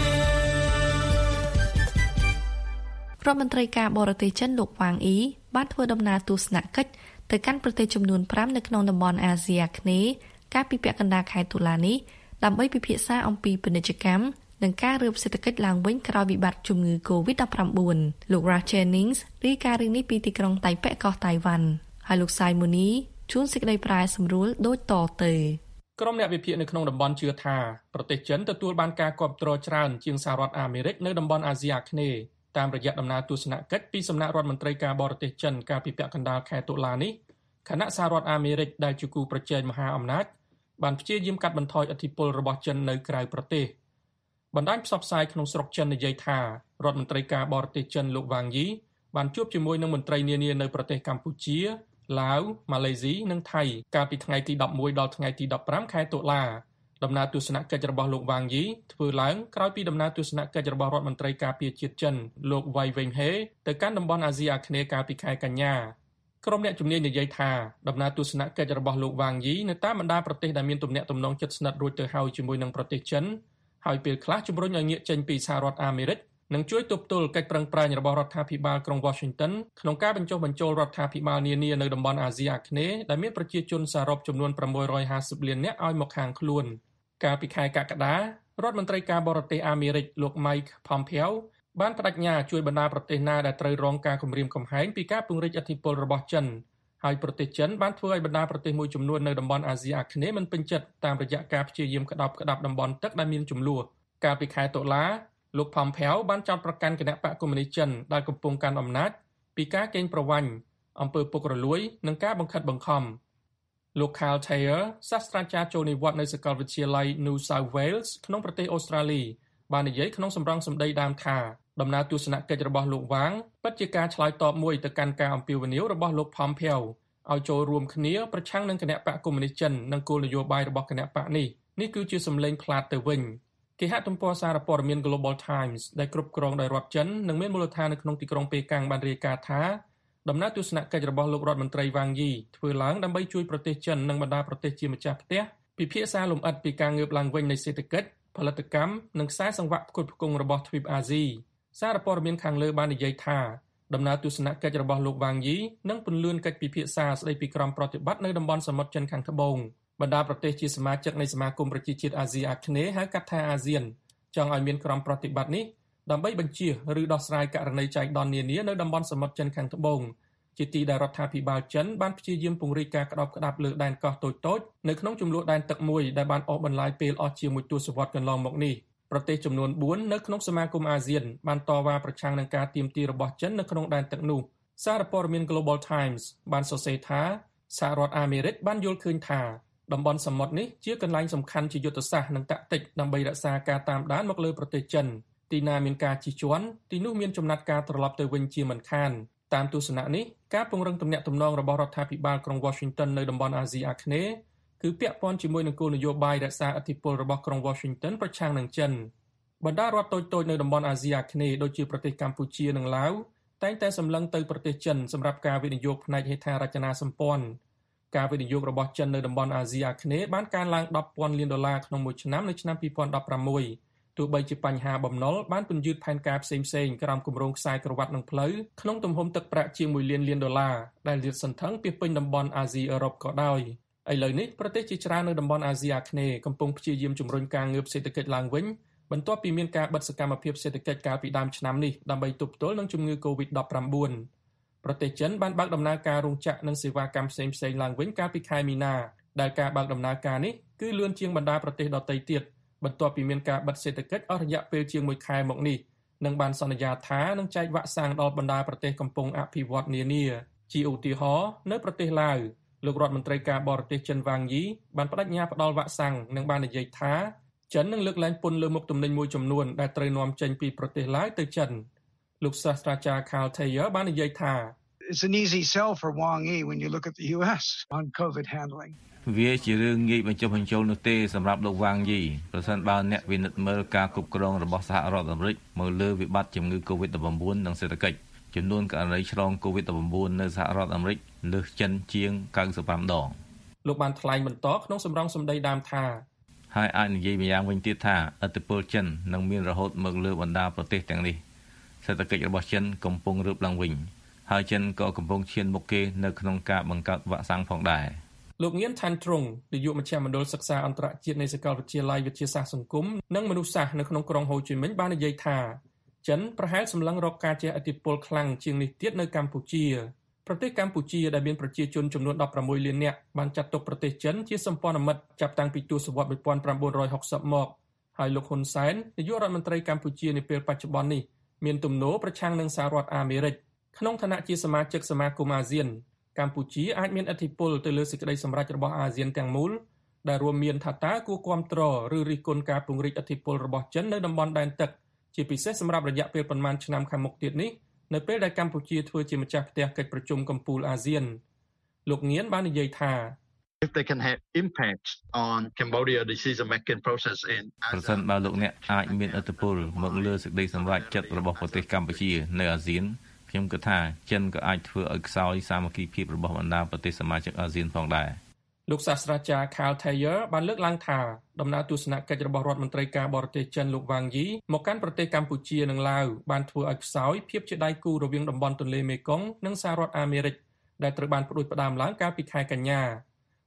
រដ្ឋមន្ត្រីការបរទេសចិនលោកវ៉ាងអ៊ីបានធ្វើដំណើរទស្សនកិច្ចទៅកាន់ប្រទេសចំនួនប្រាំនៅក្នុងតំបន់អាស៊ីអាគ្នេយ៍កាលពីពាក់កណ្ដាលខែតុលានេះដើម្បីពិភាក្សាអំពីពាណិជ្ជកម្មនិងការរើបសេដ្ឋកិច្ចឡើងវិញក្រោយវិបត្តិជំងឺ កូវីដ ដប់ប្រាំបួន លោក Rach Jennings រាយការណ៍រឿងនេះពីទីក្រុងតៃប៉េកោះតៃវ៉ាន់ហើយលោក Simoni ជួនសេចក្តីប្រែសម្រួលដូចតទៅក្រុមអ្នកវិភាគនៅក្នុងតំបន់ជឿថាប្រទេសចិនទទួលបានការគាំទ្រច្រើនជាងសហរដ្ឋអាមេរិកនៅតំបន់អាស៊ីអាគ្នេយ៍តាមរយៈដំណើរទស្សនកិច្ចពីសំណាក់រដ្ឋមន្ត្រីការបរទេសចិនកាលពីពាក់កណ្ដាលខែតុលានេះខណៈសហរដ្ឋអាមេរិកដែលជាគូប្រជែងមហាអំណាចបានព្យាយាមកាត់បន្ថយឥទ្ធិពលរបស់ចិននៅក្រៅប្រទេសបណ្ដាញផ្សព្វផ្សាយក្នុងស្រុកចិននិយាយថារដ្ឋមន្ត្រីការបរទេសចិនលោកវ៉ាងយីបានជួបជាមួយនឹងមន្ត្រីនានានៅប្រទេសកម្ពុជាឡាវម៉ាឡេស៊ីនិងថៃកាលពីថ្ងៃទីដប់មួយដល់ថ្ងៃទីដប់ប្រាំខែតុលាដំណើរទស្សនកិច្ចរបស់លោកវ៉ាងយីធ្វើឡើងក្រោយពីដំណើរទស្សនកិច្ចរបស់រដ្ឋមន្ត្រីការពារជាតិចិនលោកវ៉ៃវេងហេទៅកាន់តំបន់អាស៊ីអាគ្នេយ៍កាលពីខែកញ្ញាក្រុមអ្នកជំនាញនិយាយថាដំណើរទស្សនកិច្ចរបស់លោកវ៉ាងយីនៅតាមបណ្ដាប្រទេសដែលមានទំនាក់ទំនងជិតស្និទ្ធរួចទៅហើយជាមួយនឹងប្រទេសចិនហើយពេលខ្លះជំរុញឲ្យងាកចេញពីសហរដ្ឋអាមេរិកនិងជួយទប់ទល់កិច្ចប្រឹងប្រែងរបស់រដ្ឋាភិបាលក្រុង Washington ក្នុងការបញ្ចុះបញ្ចូលរដ្ឋាភិបាលនានានៅតំបន់អាស៊ីអាគ្នេយ៍ដែលមានប្រជាជនសរុបចំនួនប្រាំមួយរយហាសិបលាននាក់ឲ្យមកខាងខ្លួនកាលពីខែកក្កដារដ្ឋមន្ត្រីការបរទេសអាមេរិកលោក Mike Pompeo បានបដិញ្ញាជួយបណ្ដាប្រទេសណាដែលត្រូវរងការគំរាមកំហែងពីការពង្រីកឥទ្ធិពលរបស់ចិនហើយប្រទេសចិនបានធ្វើឲ្យបណ្ដាប្រទេសមួយចំនួននៅតំបន់អាស៊ីអាគ្នេយ៍មិនពេញចិត្តតាមរយៈការព្យាយាមក្តាប់ក្តាប់តំបន់ទឹកដែលមានជម្លោះកាលពីខែតុលាលោក Pompeo បានចោទប្រកាន់គណៈបកកុម្មុយនីសចិនដែលកំពុងកាន់អំណាចពីការកេងប្រវ័ញ្ចអំពើពុករលួយនិងការបង្ខិតបង្ខំលោក Carl Thayer សាស្ត្រាចារ្យចូលនិវត្តន៍នៅសាកលវិទ្យាល័យ New South Wales ក្នុងប្រទេសអូស្ត្រាលីបាននិយាយក្នុងសម្រងសម្ដីដើមថាដំណើរទស្សនកិច្ចរបស់លោកវាងពិតជាការឆ្លើយតបមួយទៅកាន់ការអំពាវនាវរបស់លោក Pompeo ឲ្យចូលរួមគ្នាប្រឆាំងនឹងគណៈបកកុម្មុយនីសចិននិងគោលនយោបាយរបស់គណៈបកនេះនេះគឺជាសម្លេងផ្លាតទៅវិញគេហទំព័រសារព័ត៌មាន Global Times ដែលគ្រប់គ្រងដោយរដ្ឋចិននិងមានមូលដ្ឋាននៅក្នុងទីក្រុងប៉េកាំងបានរាយការណ៍ថាដំណើរទស្សនកិច្ចរបស់លោករដ្ឋមន្ត្រីវ៉ាងយីធ្វើឡើងដើម្បីជួយប្រទេសចិននិងបណ្ដាប្រទេសជាម្ចាស់ផ្ទះពិភាក្សាលម្អិតពីការងើបឡើងវិញនៃសេដ្ឋកិច្ចផលិតកម្មនិងខ្សែសង្វាក់ផ្គត់ផ្គង់របស់ទ្វីបអាស៊ីសារព័ត៌មានខាងលើបាននិយាយថាដំណើរទស្សនកិច្ចរបស់លោកវ៉ាងយីនឹងពន្លឿនកិច្ចពិភាក្សាស្តីពីក្រមប្រតិបត្តិនៅតំបន់សមុទ្រចិនខាងត្បូងបណ្ដាប្រទេសជាសមាជិកនៃសមាគមប្រជាជាតិអាស៊ីអាគ្នេយ៍ហៅកាត់ថាអាស៊ានចង់ឲ្យមានក្រមប្រតិបត្តិនេះដើម្បីបញ្ជៀសឬដោះស្រាយករណីចែកដន្យនានានៅតំបន់សមុទ្រចិនខាងត្បូងជាទីដែលរដ្ឋាភិបាលចិនបានព្យាយាមពង្រីកការក្តាប់ក្តាប់លើដែនកោះតូចៗនៅក្នុងចំនួនដែនទឹកមួយដែលបានអូសបន្លាយពេលអស់ជាមួយទសវត្សរ៍កន្លងមកនេះប្រទេសចំនួនបួននៅក្នុងសមាគមអាស៊ានបានតវ៉ាប្រឆាំងនឹងការទាមទាររបស់ចិននៅក្នុងដែនទឹកនោះសារព័ត៌មាន Global Times បានសរសេរថាសហរដ្ឋអាមេរិកបានយល់ឃើញថាតំបន់សមុទ្រនេះជាកន្លែងសំខាន់ជាយុទ្ធសាស្ត្រនិងតាក់ទិកដើម្បីរក្សាការតាមដានមកលើប្រទេសចិនទីណាមានការជិះជាន់ទីនោះមានចំណាត់ការត្រឡប់ទៅវិញជាមិនខានតាមទស្សនៈនេះការពង្រឹងទំនាក់ទំនងរបស់រដ្ឋាភិបាលក្រុង Washington នៅតំបន់អាស៊ីអាគ្នេយ៍គឺពាក់ព័ន្ធជាមួយនឹងគោលនយោបាយរក្សាឥទ្ធិពលរបស់ក្រុង Washington ប្រឆាំងនឹងចិនបណ្ដារដ្ឋតូចៗនៅតំបន់អាស៊ីអាគ្នេយ៍ដូចជាប្រទេសកម្ពុជានិងឡាវតែងតែសម្លឹងទៅប្រទេសចិនសម្រាប់ការវិនិយោគផ្នែកហេដ្ឋារចនាសម្ព័ន្ធការវិនិយោគរបស់ចិននៅតំបន់អាស៊ីអាគ្នេយ៍បានកើនឡើង ដប់ពាន់លានដុល្លារក្នុងមួយឆ្នាំនៅឆ្នាំពីរពាន់ដប់ប្រាំមួយទោះបីជាបញ្ហាបំណុលបានពន្យារផែនការផ្សេងៗក្រោមគម្រោងខ្សែក្រវ៉ាត់និងផ្លូវក្នុងទំហំទឹកប្រាក់ជាងមួយលានលានដុល្លារដែលលាតសន្ធឹងពាសពេញតំបន់អាស៊ីអឺរ៉ុបក៏ដោយឥឡូវនេះប្រទេសជាច្រើននៅតំបន់អាស៊ីអាគ្នេយ៍កំពុងព្យាយាមជំរុញការងើបសេដ្ឋកិច្ចឡើងវិញបន្ទាប់ពីមានការបិទសកម្មភាពសេដ្ឋកិច្ចកាលពីដើមឆ្នាំនេះដើម្បីទប់ទល់នឹងជំងឺ កូវីដ ដប់ប្រាំបួន ប្រទេសចិនបានបើកដំណើរការរោងចក្រនិងសេវាកម្មផ្សេងៗឡើងវិញកាលពីខែមីនាដែលការបើកដំណើរការនេះគឺលឿនជាងបណ្ដាប្រទេសដទៃទៀតបន្ទាប់ពីមានការបិទសេដ្ឋកិច្ចអស់រយៈពេលជាងមួយខែមកនេះនិងបានសន្យាថានឹងចែកវ៉ាក់សាំងដល់បណ្ដាប្រទេសកំពុងអភិវឌ្ឍនានាជាឧទាហរណ៍នៅប្រទេសឡាវលោករដ្ឋមន្ត្រីការបរទេសចិនវ៉ាងយីបានបដិញ្ញាផ្ដល់វ៉ាក់សាំងនិងបាននិយាយថាចិននឹងលើកលែងពន្ធលើមុខទំនិញមួយចំនួនដែលត្រូវនាំចេញពីប្រទេសឡាវទៅចិនលោកសាស្ត្រាចារ្យ Carl Thayer បាននិយាយថា It's an easy sell for Wang Yi when you look at the U S on COVID handling វាជារឿងងាយបញ្ចុះបញ្ចូលនោះទេសម្រាប់លោកវ៉ាងយីប្រសិនបើអ្នកវិនិច្ឆ័យមើលការគ្រប់គ្រងរបស់សហរដ្ឋអាមេរិកមើលលើវិបត្តិជំងឺ កូវីដ ដប់ប្រាំបួន និងសេដ្ឋកិច្ចចំនួនករណីឆ្លង កូវីដ ដប់ប្រាំបួន នៅសហរដ្ឋអាមេរិកលើសចិនជាងកៅសិបប្រាំដងលោកបានថ្លែងបន្តក្នុងសម្រងសម្ដីដើមថាហើយអាចនិយាយម្យ៉ាងវិញទៀតថាឥទ្ធិពលចិននឹងមានរហូតមកលើបណ្ដាប្រទេសទាំងនេះសេដ្ឋកិច្ចរបស់ចិនកំពុងរើបឡើងវិញហើយចិនក៏កំពុងឈានមុខគេនៅក្នុងការបង្កើតវ៉ាក់សាំងផងដែរលោកងៀនថាន់ទ្រង់នាយកមជ្ឈមណ្ឌលសិក្សាអន្តរជាតិនៃសាកលវិទ្យាល័យវិទ្យាសាស្ត្រសង្គមនិងមនុស្សសាស្ត្រនៅក្នុងក្រុងហូជីមិញបាននិយាយថាចិនប្រហែលសម្លឹងរកការជះឥទ្ធិពលខ្លាំងជាងនេះទៀតនៅកម្ពុជាប្រទេសកម្ពុជាដែលមានប្រជាជនចំនួនដប់ប្រាំមួយលាននាក់បានចាត់ទុកប្រទេសចិនជាសម្ព័ន្ធមិត្តចាប់តាំងពីទសវត្សរ៍một nghìn chín trăm sáu mươiមកហើយលោកហ៊ុនសែននាយករដ្ឋមន្ត្រីកម្ពុជានាពេលបច្ចុប្បន្ននេះមានទំនោរប្រឆាំងនឹងសហរដ្ឋអាមេរិកក្នុងឋានៈជាសមាជិកសមាគមអាស៊ានកម្ពុជាអាចមានឥទ្ធិពលទៅលើសេចក្តីសម្រេចរបស់អាស៊ានទាំងមូលដែលរួមមានថាតើគួរគាំទ្រឬរិះគន់ការពង្រីកឥទ្ធិពលរបស់ចិននៅតំបន់ដែនទឹកជាពិសេសសម្រាប់រយៈពេលប្រមាណឆ្នាំខាងមុខទៀតនេះនៅពេលដែលកម្ពុជាធ្វើជាម្ចាស់ផ្ទះកិច្ចប្រជុំកំពូលអាស៊ានលោកងៀនបាននិយាយថា if they can have impact on Cambodia decision making process in ប្រសិនបើលោកអ្នកអាចមានឥទ្ធិពលមកលើសេចក្តីសម្រេចចិត្តរបស់ប្រទេសកម្ពុជានៅអាស៊ានខ្ញុំគិតថាចិនក៏អាចធ្វើឲ្យខ្សោយសាមគ្គីភាពរបស់បណ្ដាប្រទេសសមាជិកអាស៊ានផងដែរលោកសាស្ត្រាចារ្យ Carl Thayer បានលើកឡើងថាដំណើរទស្សនកិច្ចរបស់រដ្ឋមន្ត្រីការបរទេសចិនលោកវ៉ាងយីមកកាន់ប្រទេសកម្ពុជានិងឡាវបានធ្វើឲ្យខ្សោយភាពជាដៃគូរវាងតំបន់ទន្លេមេគង្គនិងសហរដ្ឋអាមេរិកដែលត្រូវបានផ្ដួចផ្ដើមឡើងកាលពីខែកញ្ញា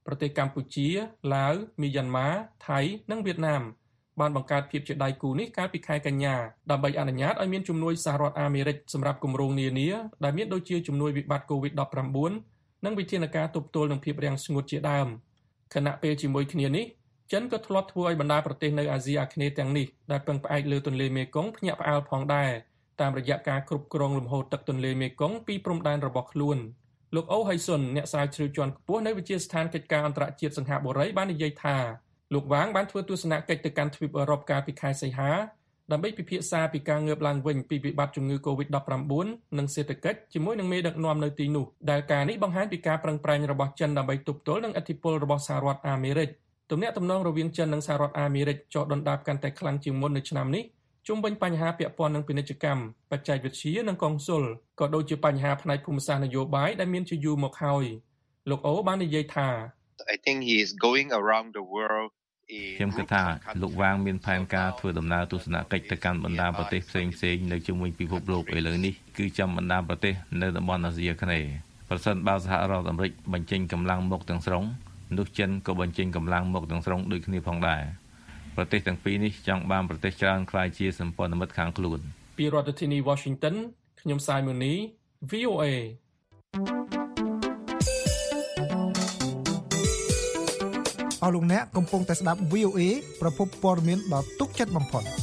ប្រទេសកម្ពុជាឡាវមីយ៉ាន់ម៉ាថៃនិងវៀតណាមបានបង្កើតភាពជាដៃគូនេះកាលពីខែកញ្ញាដើម្បីអនុញ្ញាតឲ្យមានជំនួយសហរដ្ឋអាមេរិកសម្រាប់គម្រោងនានាដែលមានដូចជាជំនួយវិបត្តិ COVID ដប់ប្រាំបួន និងវិធានការទប់ទល់នឹងភាពរាំងស្ងួតជាដើមខណៈពេលជាមួយគ្នានេះចិនក៏ធ្លាប់ធ្វើឲ្យបណ្ដាប្រទេសនៅអាស៊ីអាគ្នេយ៍ទាំងនេះដែលពឹងផ្អែកលើទន្លេមេគង្គភ្ញាក់ផ្អើលផងដែរតាមរយៈការគ្រប់គ្រងលំហូរទឹកទន្លេមេគង្គពីព្រំដែនរបស់ខ្លួនលោកអូហៃសុនអ្នកស្រាវជ្រាវជាន់ខ្ពស់នៅវិទ្យាស្ថានកិច្ចការអន្តរជាតិសង្ហបុរីបាននិយាយថាលោកវ៉ាងបានធ្វើទស្សនកិច្ចទៅកាន់ទ្វីបអឺរ៉ុបកាលពីខែសីហាដើម្បីពិភាក្សាពីការងើបឡើងវិញពីវិបត្តិជំងឺ COVID ដប់ប្រាំបួន និងសេដ្ឋកិច្ចជាមួយនឹងមេដឹកនាំនៅទីនោះដែលការនេះបង្ហាញពីការប្រឹងប្រែងរបស់ចិនដើម្បីទប់ទល់នឹងឥទ្ធិពលរបស់សហរដ្ឋអាមេរិកទំនាក់ទំនងរវាងចិននិងសហរដ្ឋអាមេរិកចុះដុនដាបកាន់តែខ្លាំងជាងមុននៅឆ្នាំនេះជុំវិញបញ្ហាពាក់ព័ន្ធនឹងពាណិជ្ជកម្មបច្ចេកវិទ្យានិងកុងស៊ុលក៏ដូចជាបញ្ហាផ្នែកភូមិសាស្ត្រនយោបាយដែលមានជាយូរមកហើយលោកអូបាននិយាយថា I think he is going around the world ខ្ញុំគិតថាលោកវ៉ាងមានផែនការធ្វើដំណើរទស្សនកិច្ចទៅកាន់បណ្ដាប្រទេសផ្សេងៗនៅជុំវិញពិភពលោកឥឡូវនេះគឺចំបណ្ដាប្រទេសនៅតំបន់អាស៊ីអាគ្នេយ៍ប្រសិនបើសហរដ្ឋអាមេរិកបញ្ចេញកម្លាំងមកទាំងស្រុងនោះចិនក៏បញ្ចេញកម្លាំងមកទាំងស្រុងដូចគ្នាផងដែរប្រទេសទាំងពីរនេះចង់បានប្រទេសច្រើនក្លាយជាសម្ព័ន្ធមិត្តខាងខ្លួនពីរដ្ឋធានី Washington ខ្ញុំសាយម៉ូនី វី អូ เอអស់លោកអ្នកកំពុងតែស្ដាប់ វី អូ เอ ប្រភពព័ត៌មានដ៏ទុកចិត្តបំផុត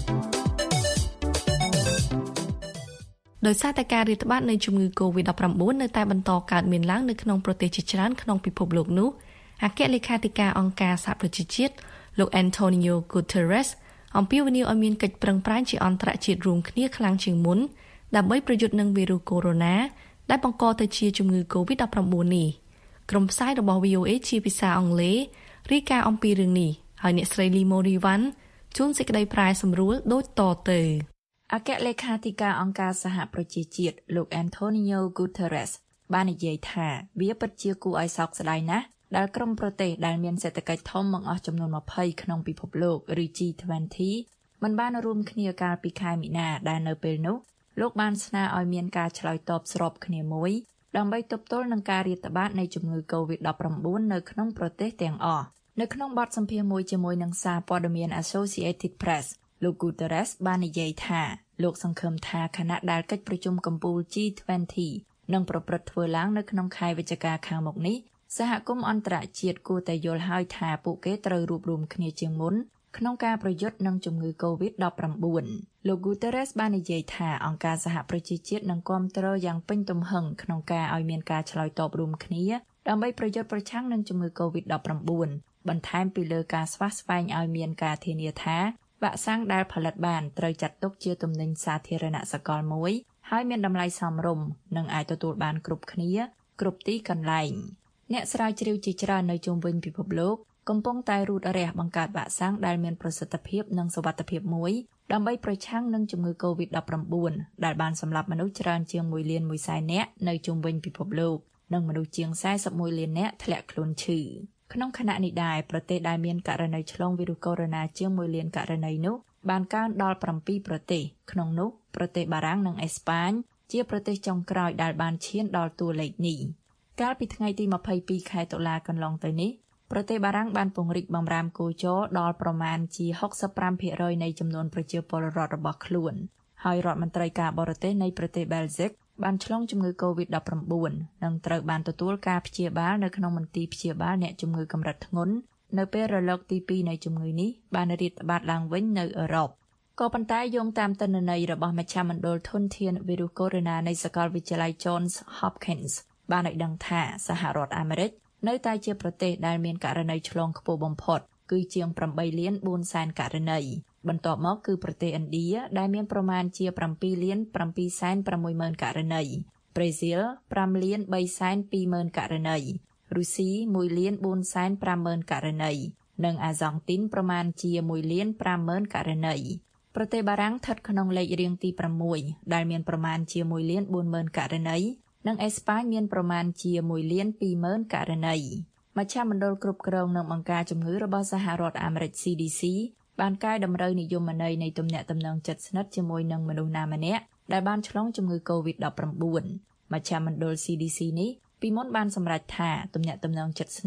ដោយសារតែការរាតត្បាតនៃជំងឺ COVID ដប់ប្រាំបួន នៅតែបន្តកើតមានឡើងនៅក្នុងប្រទេសជាច្រើនក្នុងពិភពលោកនោះអគ្គលេខាធិការអង្គការសហប្រជាជាតិលោក Antonio Guterres អំពាវនាវឲ្យមានកិច្ចប្រឹងប្រែងជាអន្តរជាតិរួមគ្នាខ្លាំងជាងមុនដើម្បីប្រយុទ្ធនឹងវីរុសកូវីដ -ដែលបង្កទៅជាជំងឺ COVID ដប់ប្រាំបួន នេះក្រុមផ្សាយរបស់ វី អូ เอ ជាភាសាអង់គ្លេសរាយការណ៍អំពីរឿងនេះហើយអ្នកស្រី Limo Rivan ជួនសេចក្តីប្រែសម្រួលដូចតទៅអគ្គលេខាធិការអង្គការសហប្រជាជាតិលោក Antonio Guterres បាននិយាយថាវាពិតជាគួរឲ្យសោកស្ដាយណាស់ដែលក្រុមប្រទេសដែលមានសេដ្ឋកិច្ចធំបង្អស់ចំនួនยี่สิบក្នុងពិភពលោកឬ จี ยี่สิบ មិនបានរួមគ្នាកាលពីខែមីនាដែលនៅពេលនោះលោកបានស្នើឲ្យមានការឆ្លើយតបស្របគ្នាមួយដើម្បីទប់ទល់នឹងការរាតត្បាតនៃជំងឺ COVID ដប់ប្រាំបួន នៅក្នុងប្រទេសទាំងអស់នៅក្នុងបទសម្ភាសន៍មួយជាមួយនឹងសារព័ត៌មាន Associated Press លោក Guterres បាននិយាយថាលោកសង្ឃឹមថាខណៈដែលកិច្ចប្រជុំកំពូល จี ยี่สิบ នឹងប្រព្រឹត្តធ្វើឡើងនៅក្នុងខែវិច្ឆិកាខាងមុខនេះសហគមន៍អន្តរជាតិគួរតែយល់ហើយថាពួកគេត្រូវរួបរวมគ្នាជាងមុនក្នុងការប្រយុទ្ធនឹងជំងឺ COVID ដប់ប្រាំបួន លោក Guterres បាននិយាយថាអង្គការសហប្រជាជាតិនឹងគាំទ្រយ៉ាងពេញទំហឹងក្នុងការឲ្យមានការឆ្លើយតបរួមគ្នាដើម្បីប្រយុទ្ធប្រឆាំងនឹងជំងឺ COVID ដប់ប្រាំបួន បន្ថែមពីលើការស្វះស្វែងឲ្យមានការធានាថាវ៉ាក់សាំងដែលផលិតបានត្រូវចាត់ទុកជាទំនិញសាធារណៈសកលមួយហើយមានតម្លៃសមរម្យនិងអាចទទួលបានគ្រប់គ្នាគ្រប់ទីកន្លែងអ្នកស្រាវជ្រាវជាច្រើននៅជុំវិញពិភពលោកកំពុងតែរូតរះបង្កើតវ៉ាក់សាំងដែលមានប្រសិទ្ធភាពនិងសុវត្ថិភាពមួយដើម្បីប្រឆាំងនឹងជំងឺ COVID ដប់ប្រាំបួន ដែលបានសម្លាប់មនុស្សច្រើនជាងមួយលានមួយសែននាក់នៅជុំវិញពិភពលោកនិងមនុស្សជាងสี่สิบเอ็ดលាននាក់ធ្លាក់ខ្លួនឈឺក្នុងខណៈនេះដែរប្រទេសដែលមានករណីឆ្លងវីរុសកូវីដ ជាងមួយលានករណីនោះបានកើនដល់sevenប្រទេសក្នុងនោះប្រទេសបារាំងនិងអេស្ប៉ាញជាប្រទេសចុងក្រោយដែលបានឈានដល់តួលេខនេះកាលពីថ្ងៃទីยี่สิบสองខែតុលាកន្លងទៅនេះប្រទេសបារាំងបានពង្រីកបម្រាមគោចរដល់ប្រមាណជា65%នៃចំនួនប្រជាពលរដ្ឋរបស់ខ្លួនហើយរដ្ឋមន្ត្រីការបរទេសនៃប្រទេសបែលហ្សិកបានឆ្លងជំងឺ COVID ដប់ប្រាំបួន និងត្រូវបានទទួលការព្យាបាលនៅក្នុងមន្ទីរព្យាបាលអ្នកជំងឺកម្រិតធ្ងន់នៅពេលរលកទីពីរនៃជំងឺនេះបានរាតត្បាតឡើងវិញនៅអឺរ៉ុបក៏ប៉ុន្តែយោងតាមទិន្នន័យរបស់មជ្ឈមណ្ឌលធនធានវីរុសកូវីដ នៃសាកលវិទ្យាល័យ Johns Hopkins បានឲ្យដឹងថាសហរដ្ឋអាមេរិកនៅតែជាប្រទេសដែលមានករណីឆ្លងខ្ពស់បំផុតគឺជាងeightលានfourសែនករណីបន្ទាប់មកគឺប្រទេសឥណ្ឌាដែលមានប្រមាណជាsevenលានsevenសែនsixម៉ឺនករណីប្រេស៊ីលfiveលានthreeសែនtwoម៉ឺនករណីរុស្ស៊ីoneលានfourសែនfiveម៉ឺនករណីនិងអាហ្សង់ទីនប្រមាណជាoneលានfiveម៉ឺនករណីប្រទេសបារាំងស្ថិតក្នុងលេខរៀងទីsixដែលមានប្រមាណជាoneលានfourម៉ឺនករណីនិងអេស្ប៉ាញមានប្រមាណជាoneលានtwoម៉ឺនករណីមជ្ឈមណ្ឌលគ្រប់គ្រងនិងបង្ការជំងឺរបស់សហរដ្ឋអាមេរិក C D C បានកែតម្រូវនិយមន័យនៃទំនាក់ទំនងជិតស្និទ្ធជាមួយនឹងមនុស្សណាម្នាក់ដែលបានឆ្លងជំងឺ COVID ដប់ប្រាំបួន មជ្ឈមណ្ឌល C D C នេះពីមុនបានសម្រេចថាទំនាក់ទំនងជិតស្និទ្ធ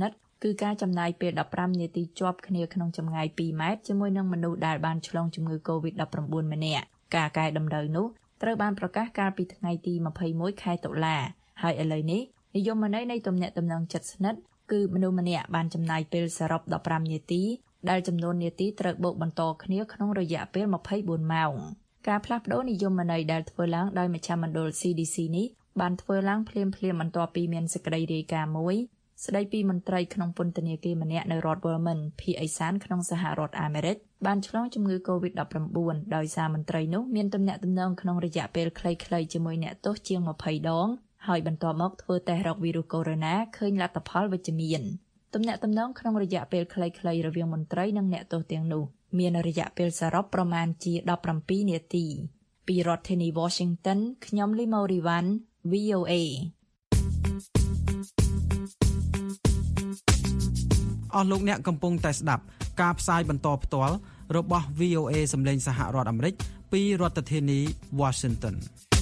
គឺការចំណាយពេលដប់ប្រាំនាទីជាប់គ្នាក្នុងចម្ងាយពីរម៉ែត្រជាមួយនឹងមនុស្សដែលបានឆ្លងជំងឺ COVID ដប់ប្រាំបួន ម្នាក់ការកែតម្រូវនោះត្រូវបានប្រកាសកាលពីថ្ងៃទីម្ភៃមួយខែតុលាហើយឥឡូវនេះនិយមន័យនៃទំនាក់ទំនងជិតស្និទ្ធគឺមនុស្សម្នាក់បានចំណាយពេលសរុបដប់ប្រាំនាទីដែលចំនួននាទីត្រូវបូកបន្តគ្នាក្នុងរយៈពេលម្ភៃបួនម៉ោងការផ្លាស់ប្តូរនិយមន័យដែលធ្វើឡើងដោយមជ្ឈមណ្ឌល C D C នេះបានធ្វើឡើងភ្លាមៗបន្ទាប់ពីមានសេចក្តីរាយការណ៍មួយស្តីពីមន្ត្រីក្នុងពន្ធនាគារម្នាក់នៅរដ្ឋ Vermont ភាគឦសានក្នុងសហរដ្ឋអាមេរិកបានឆ្លងជំងឺ COVID ដប់ប្រាំបួន ដោយសារមន្ត្រីនោះមានទំនាក់ទំនងក្នុងរយៈពេលខ្លីៗជាមួយអ្នកទោសជាងម្ភៃដងហើយបន្ទាប់មកធ្វើតេស្តរកវីរុសកូវីដ -19 ឃើញលទ្ធផលវិជ្ជមានទំនាក់ទំនងក្នុងរយៈពេលខ្លីៗរវាងមន្ត្រីនិងអ្នកទោសទាំងនោះមានរយៈពេលសរុបប្រមាណជាដប់ប្រាំពីរនាទីពីរដ្ឋធានី Washington ខ្ញុំលីម៉ូរីវ៉ាន់ V O A អស់លោកអ្នកកំពុងតែស្ដាប់ការផ្សាយបន្តផ្ទាល់របស់ V O A សម្លេងសហរដ្ឋអាមេរិកពីរដ្ឋធានី Washington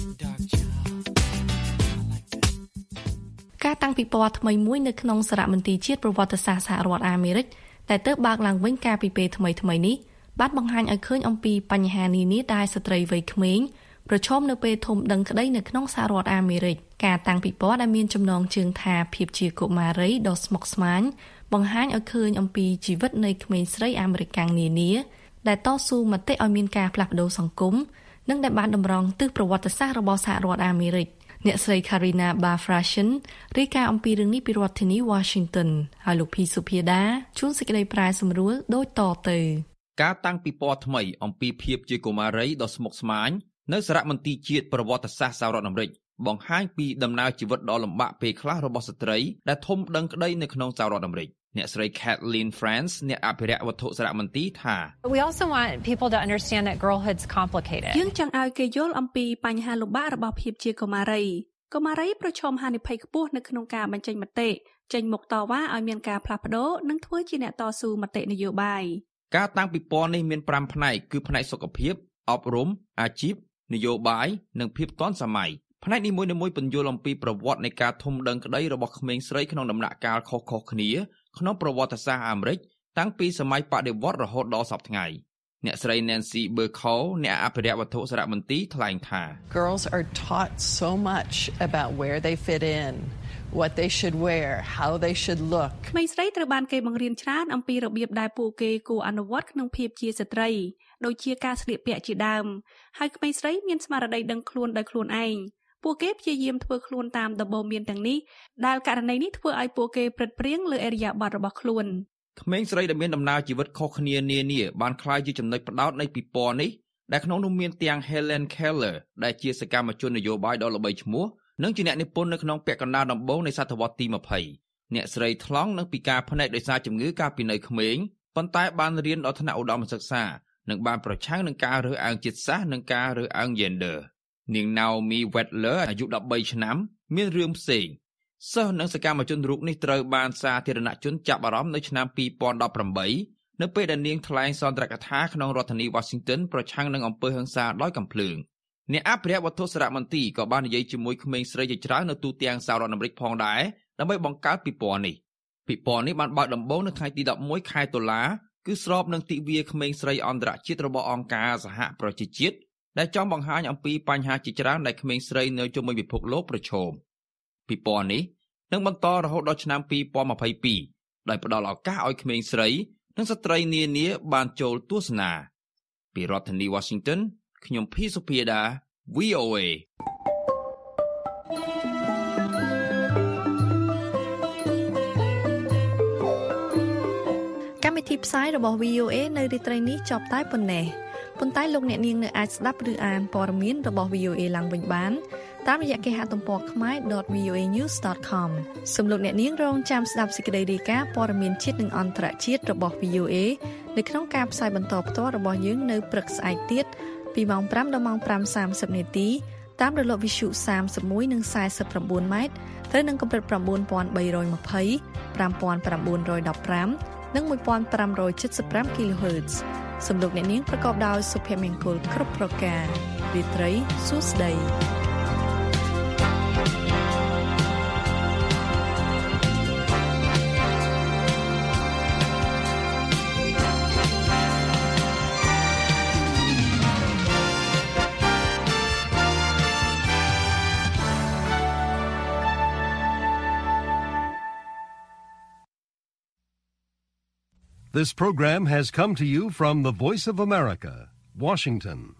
ការតាំងពិព័រណ៍ថ្មីមួយនៅក្នុងសារមន្ទីរជាតិប្រវត្តិសាស្ត្រសហរដ្ឋអាមេរិកតែទើបបើកឡើងវិញកាលពីពេលថ្មីថ្មីនេះបានបង្ហាញឲ្យឃើញអំពីបញ្ហានានាដែលស្ត្រីវ័យក្មេងប្រឈមនៅពេលធំដឹងក្តីនៅក្នុងសហរដ្ឋអាមេរិកការតាំងពិព័រណ៍ដែលមានចំណងជើងថាភាពជាកុមារីដ៏ស្មុគស្មាញបង្ហាញឲ្យឃើញអំពីជីវិតនៃក្មេងស្រីអាមេរិកាំងនានាដែលតស៊ូមតិឲ្យមានការផ្លាស់ប្ដូរសង្គមនិងដែលបានតម្រង់ទិសប្រវត្តិសាស្ត្ររបស់សហរដ្ឋអាមេរិកអ្នកស្រី Karina Bafrashian រាយការណ៍អំពីរឿងនេះពីរដ្ឋធានី Washington ហើយលោកភីសុភាដាជួនសេចក្តីប្រាយសម្រួលដូចតទៅការតាំងពិព័រណ៍ថ្មីអំពីភាពជាកុមារីដ៏ស្មុគស្មាញនៅសារមន្ទីរជាតិប្រវត្តិសាស្ត្រសហរដ្ឋអាមេរិកបង្ហាញពីដំណើរជីវិតដ៏លំបាកពេលខ្លះរបស់ស្ត្រីដែលធំដឹងក្តីនៅក្នុងសហរដ្ឋអាមេរិកអ្នកស្រី Kathleen France អ្នកអភិរក្សវត្ថុសារមន្ទីរថា We also want people to understand that girlhood's complicated យើងចង់ឲ្យគេយល់អំពីបញ្ហាលំបាករបស់ភាពជាកុមារីកុមារីប្រឈមហានិភ័យខ្ពស់នៅក្នុងការបញ្ចេញមតិចេញមុខតវ៉ាឲ្យមានការផ្លាស់ប្ដូរនិងធ្វើជាអ្នកតស៊ូមតិនយោបាយការតាំងពិព័រណ៍នេះមានប្រាំផ្នែកគឺផ្នែកសុខភាពអប់រំអាជីពនយោបាយនិងភាពទាន់សម័យផ្នែកនីមួយៗពន្យល់អំពីប្រវត្តិនៃការធំដឹងក្តីរបស់ក្មេងស្រីក្នុងដំណាក់កាលខុសៗគ្នាក្នុងប្រវត្តិសាស្ត្រអាមេរិកតាំងពីសម័យបដិវត្តន៍រហូតដល់សព្វថ្ងៃអ្នកស្រី Nancy Burkholz អ្នកអភិរក្សវត្ថុសារមន្ទីរថ្លែងថា Girls are taught so much about where they fit in, what they should wear, how they should look. ក្មេងស្រីត្រូវបានគេបង្រៀនច្រើនអំពីរបៀបដែលពួកគេគួរអនុវត្តក្នុងភាពជាស្ត្រីដូចជាការស្លៀកពាក់ជាដើមហើយក្មេងស្រីមានស្មារតីដឹងខ្លួនដោយខ្លួនឯងពួកគេព្យាយាមធ្វើខ្លួនតាមដំបូន្មានទាំងនេះដែលករណីនេះធ្វើឲ្យពួកគេព្រឹត្តព្រៀងលើអរិយាប័ត្ររបស់ខ្លួនក្មេងស្រីដែលមានដំណើរជីវិតខុសគ្នានានាបានក្លាយជាចំណុចផ្ដោតនៃពិព័រណ៍នេះដែលក្នុងនោះមានទាំង Helen Keller ដែលជាសកម្មជននយោបាយដ៏ល្បីឈ្មោះនិងជាអ្នកនិពន្ធនៅក្នុងពាក់កណ្ដាលដំបូងនៃសតវត្សទីម្ភៃអ្នកស្រីថ្លង់នឹងពិការភ្នែកដោយសារជំងឺកាលពីនៅក្មេងប៉ុន្តែបានរៀនដល់ថ្នាក់ឧត្តមសិក្សានិងបានប្រឆាំងនឹងការរើសអើងជាតិសាសន៍និងការរើសអើង gender នាង Naomi Wetler អាយុដប់បីឆ្នាំមានរឿងផ្សេងសិស្សនិងសកម្មជនរូបនេះត្រូវបានសាធារណជនចាប់អារម្មណ៍នៅឆ្នាំពីរពាន់ដប់ប្រាំបីនៅពេលដែលនាងថ្លែងសន្ទរកថាក្នុងរដ្ឋធានី Washington ប្រឆាំងនឹងអំពើហិង្សាដោយកាំភ្លើងអ្នកអភិរក្សវត្ថុសារមន្ទីរក៏បាននិយាយជាមួយក្មេងស្រីជាច្រើននៅទូទាំងសហរដ្ឋអាមេរិកផងដែរដើម្បីបង្កើតពិព័រណ៍នេះពិព័រណ៍នេះបានបើកដំបូងនៅថ្ងៃទីដប់មួយខែតុលាគឺស្របនឹងទិវាក្មេងស្រីអន្តរជាតិរបស់អង្គការសហប្រជាជាតិដែលចង់បង្ហាញអំពីបញ្ហាជាច្រើនដែលក្មេងស្រីនៅជុំវិញពិភពលោកប្រឈមពិព័រណ៍នេះនឹងបន្តរហូតដល់ឆ្នាំពីរពាន់ម្ភៃពីរដោយផ្ដល់ឱកាសឲ្យក្មេងស្រីនិងស្ត្រីនានាបានចូលទស្សនាពីរដ្ឋធានី Washington ខ្ញុំភីសុភាដា V O A កម្មវិធីផ្សាយរបស់ V O A នៅរាត្រីនេះចប់តែប៉ុណ្ណេះប៉ុន្តែលោកអ្នកនាងនៅអាចស្ដាប់ឬអានព័ត៌មានរបស់ V O A ឡើងវិញបានតាមរយៈគេហទំព័រ ខ្មែរ ដត វី អូ អេ news ដត ខម សូមលោកអ្នកនាងរងចាំស្ដាប់សេចក្តីរាយការណ៍ព័ត៌មានជាតិនិងអន្តរជាតិរបស់ V O A នៅក្នុងការផ្សាយបន្តផ្ទាល់របស់យើងនៅព្រឹកស្អែកទៀតពីម៉ោងប្រាំដល់ម៉ោងប្រាំសាមសិបនាទីតាមរលកវិទ្យុសាមសិបមួយនិងសាយសិបប្រាំបួនម៉ែត្រត្រូវនឹងកម្រិត៩បី២០ ៥៩១៥ និងmột nghìn năm trăm bảy mươi lăm គីឡូហឺតซ์ សំលោកអ្នកនាងប្រកបដោយសុភមង្គលគ្រប់ប្រការរាត្រីសួស្តី This program has come to you from the Voice of America, Washington.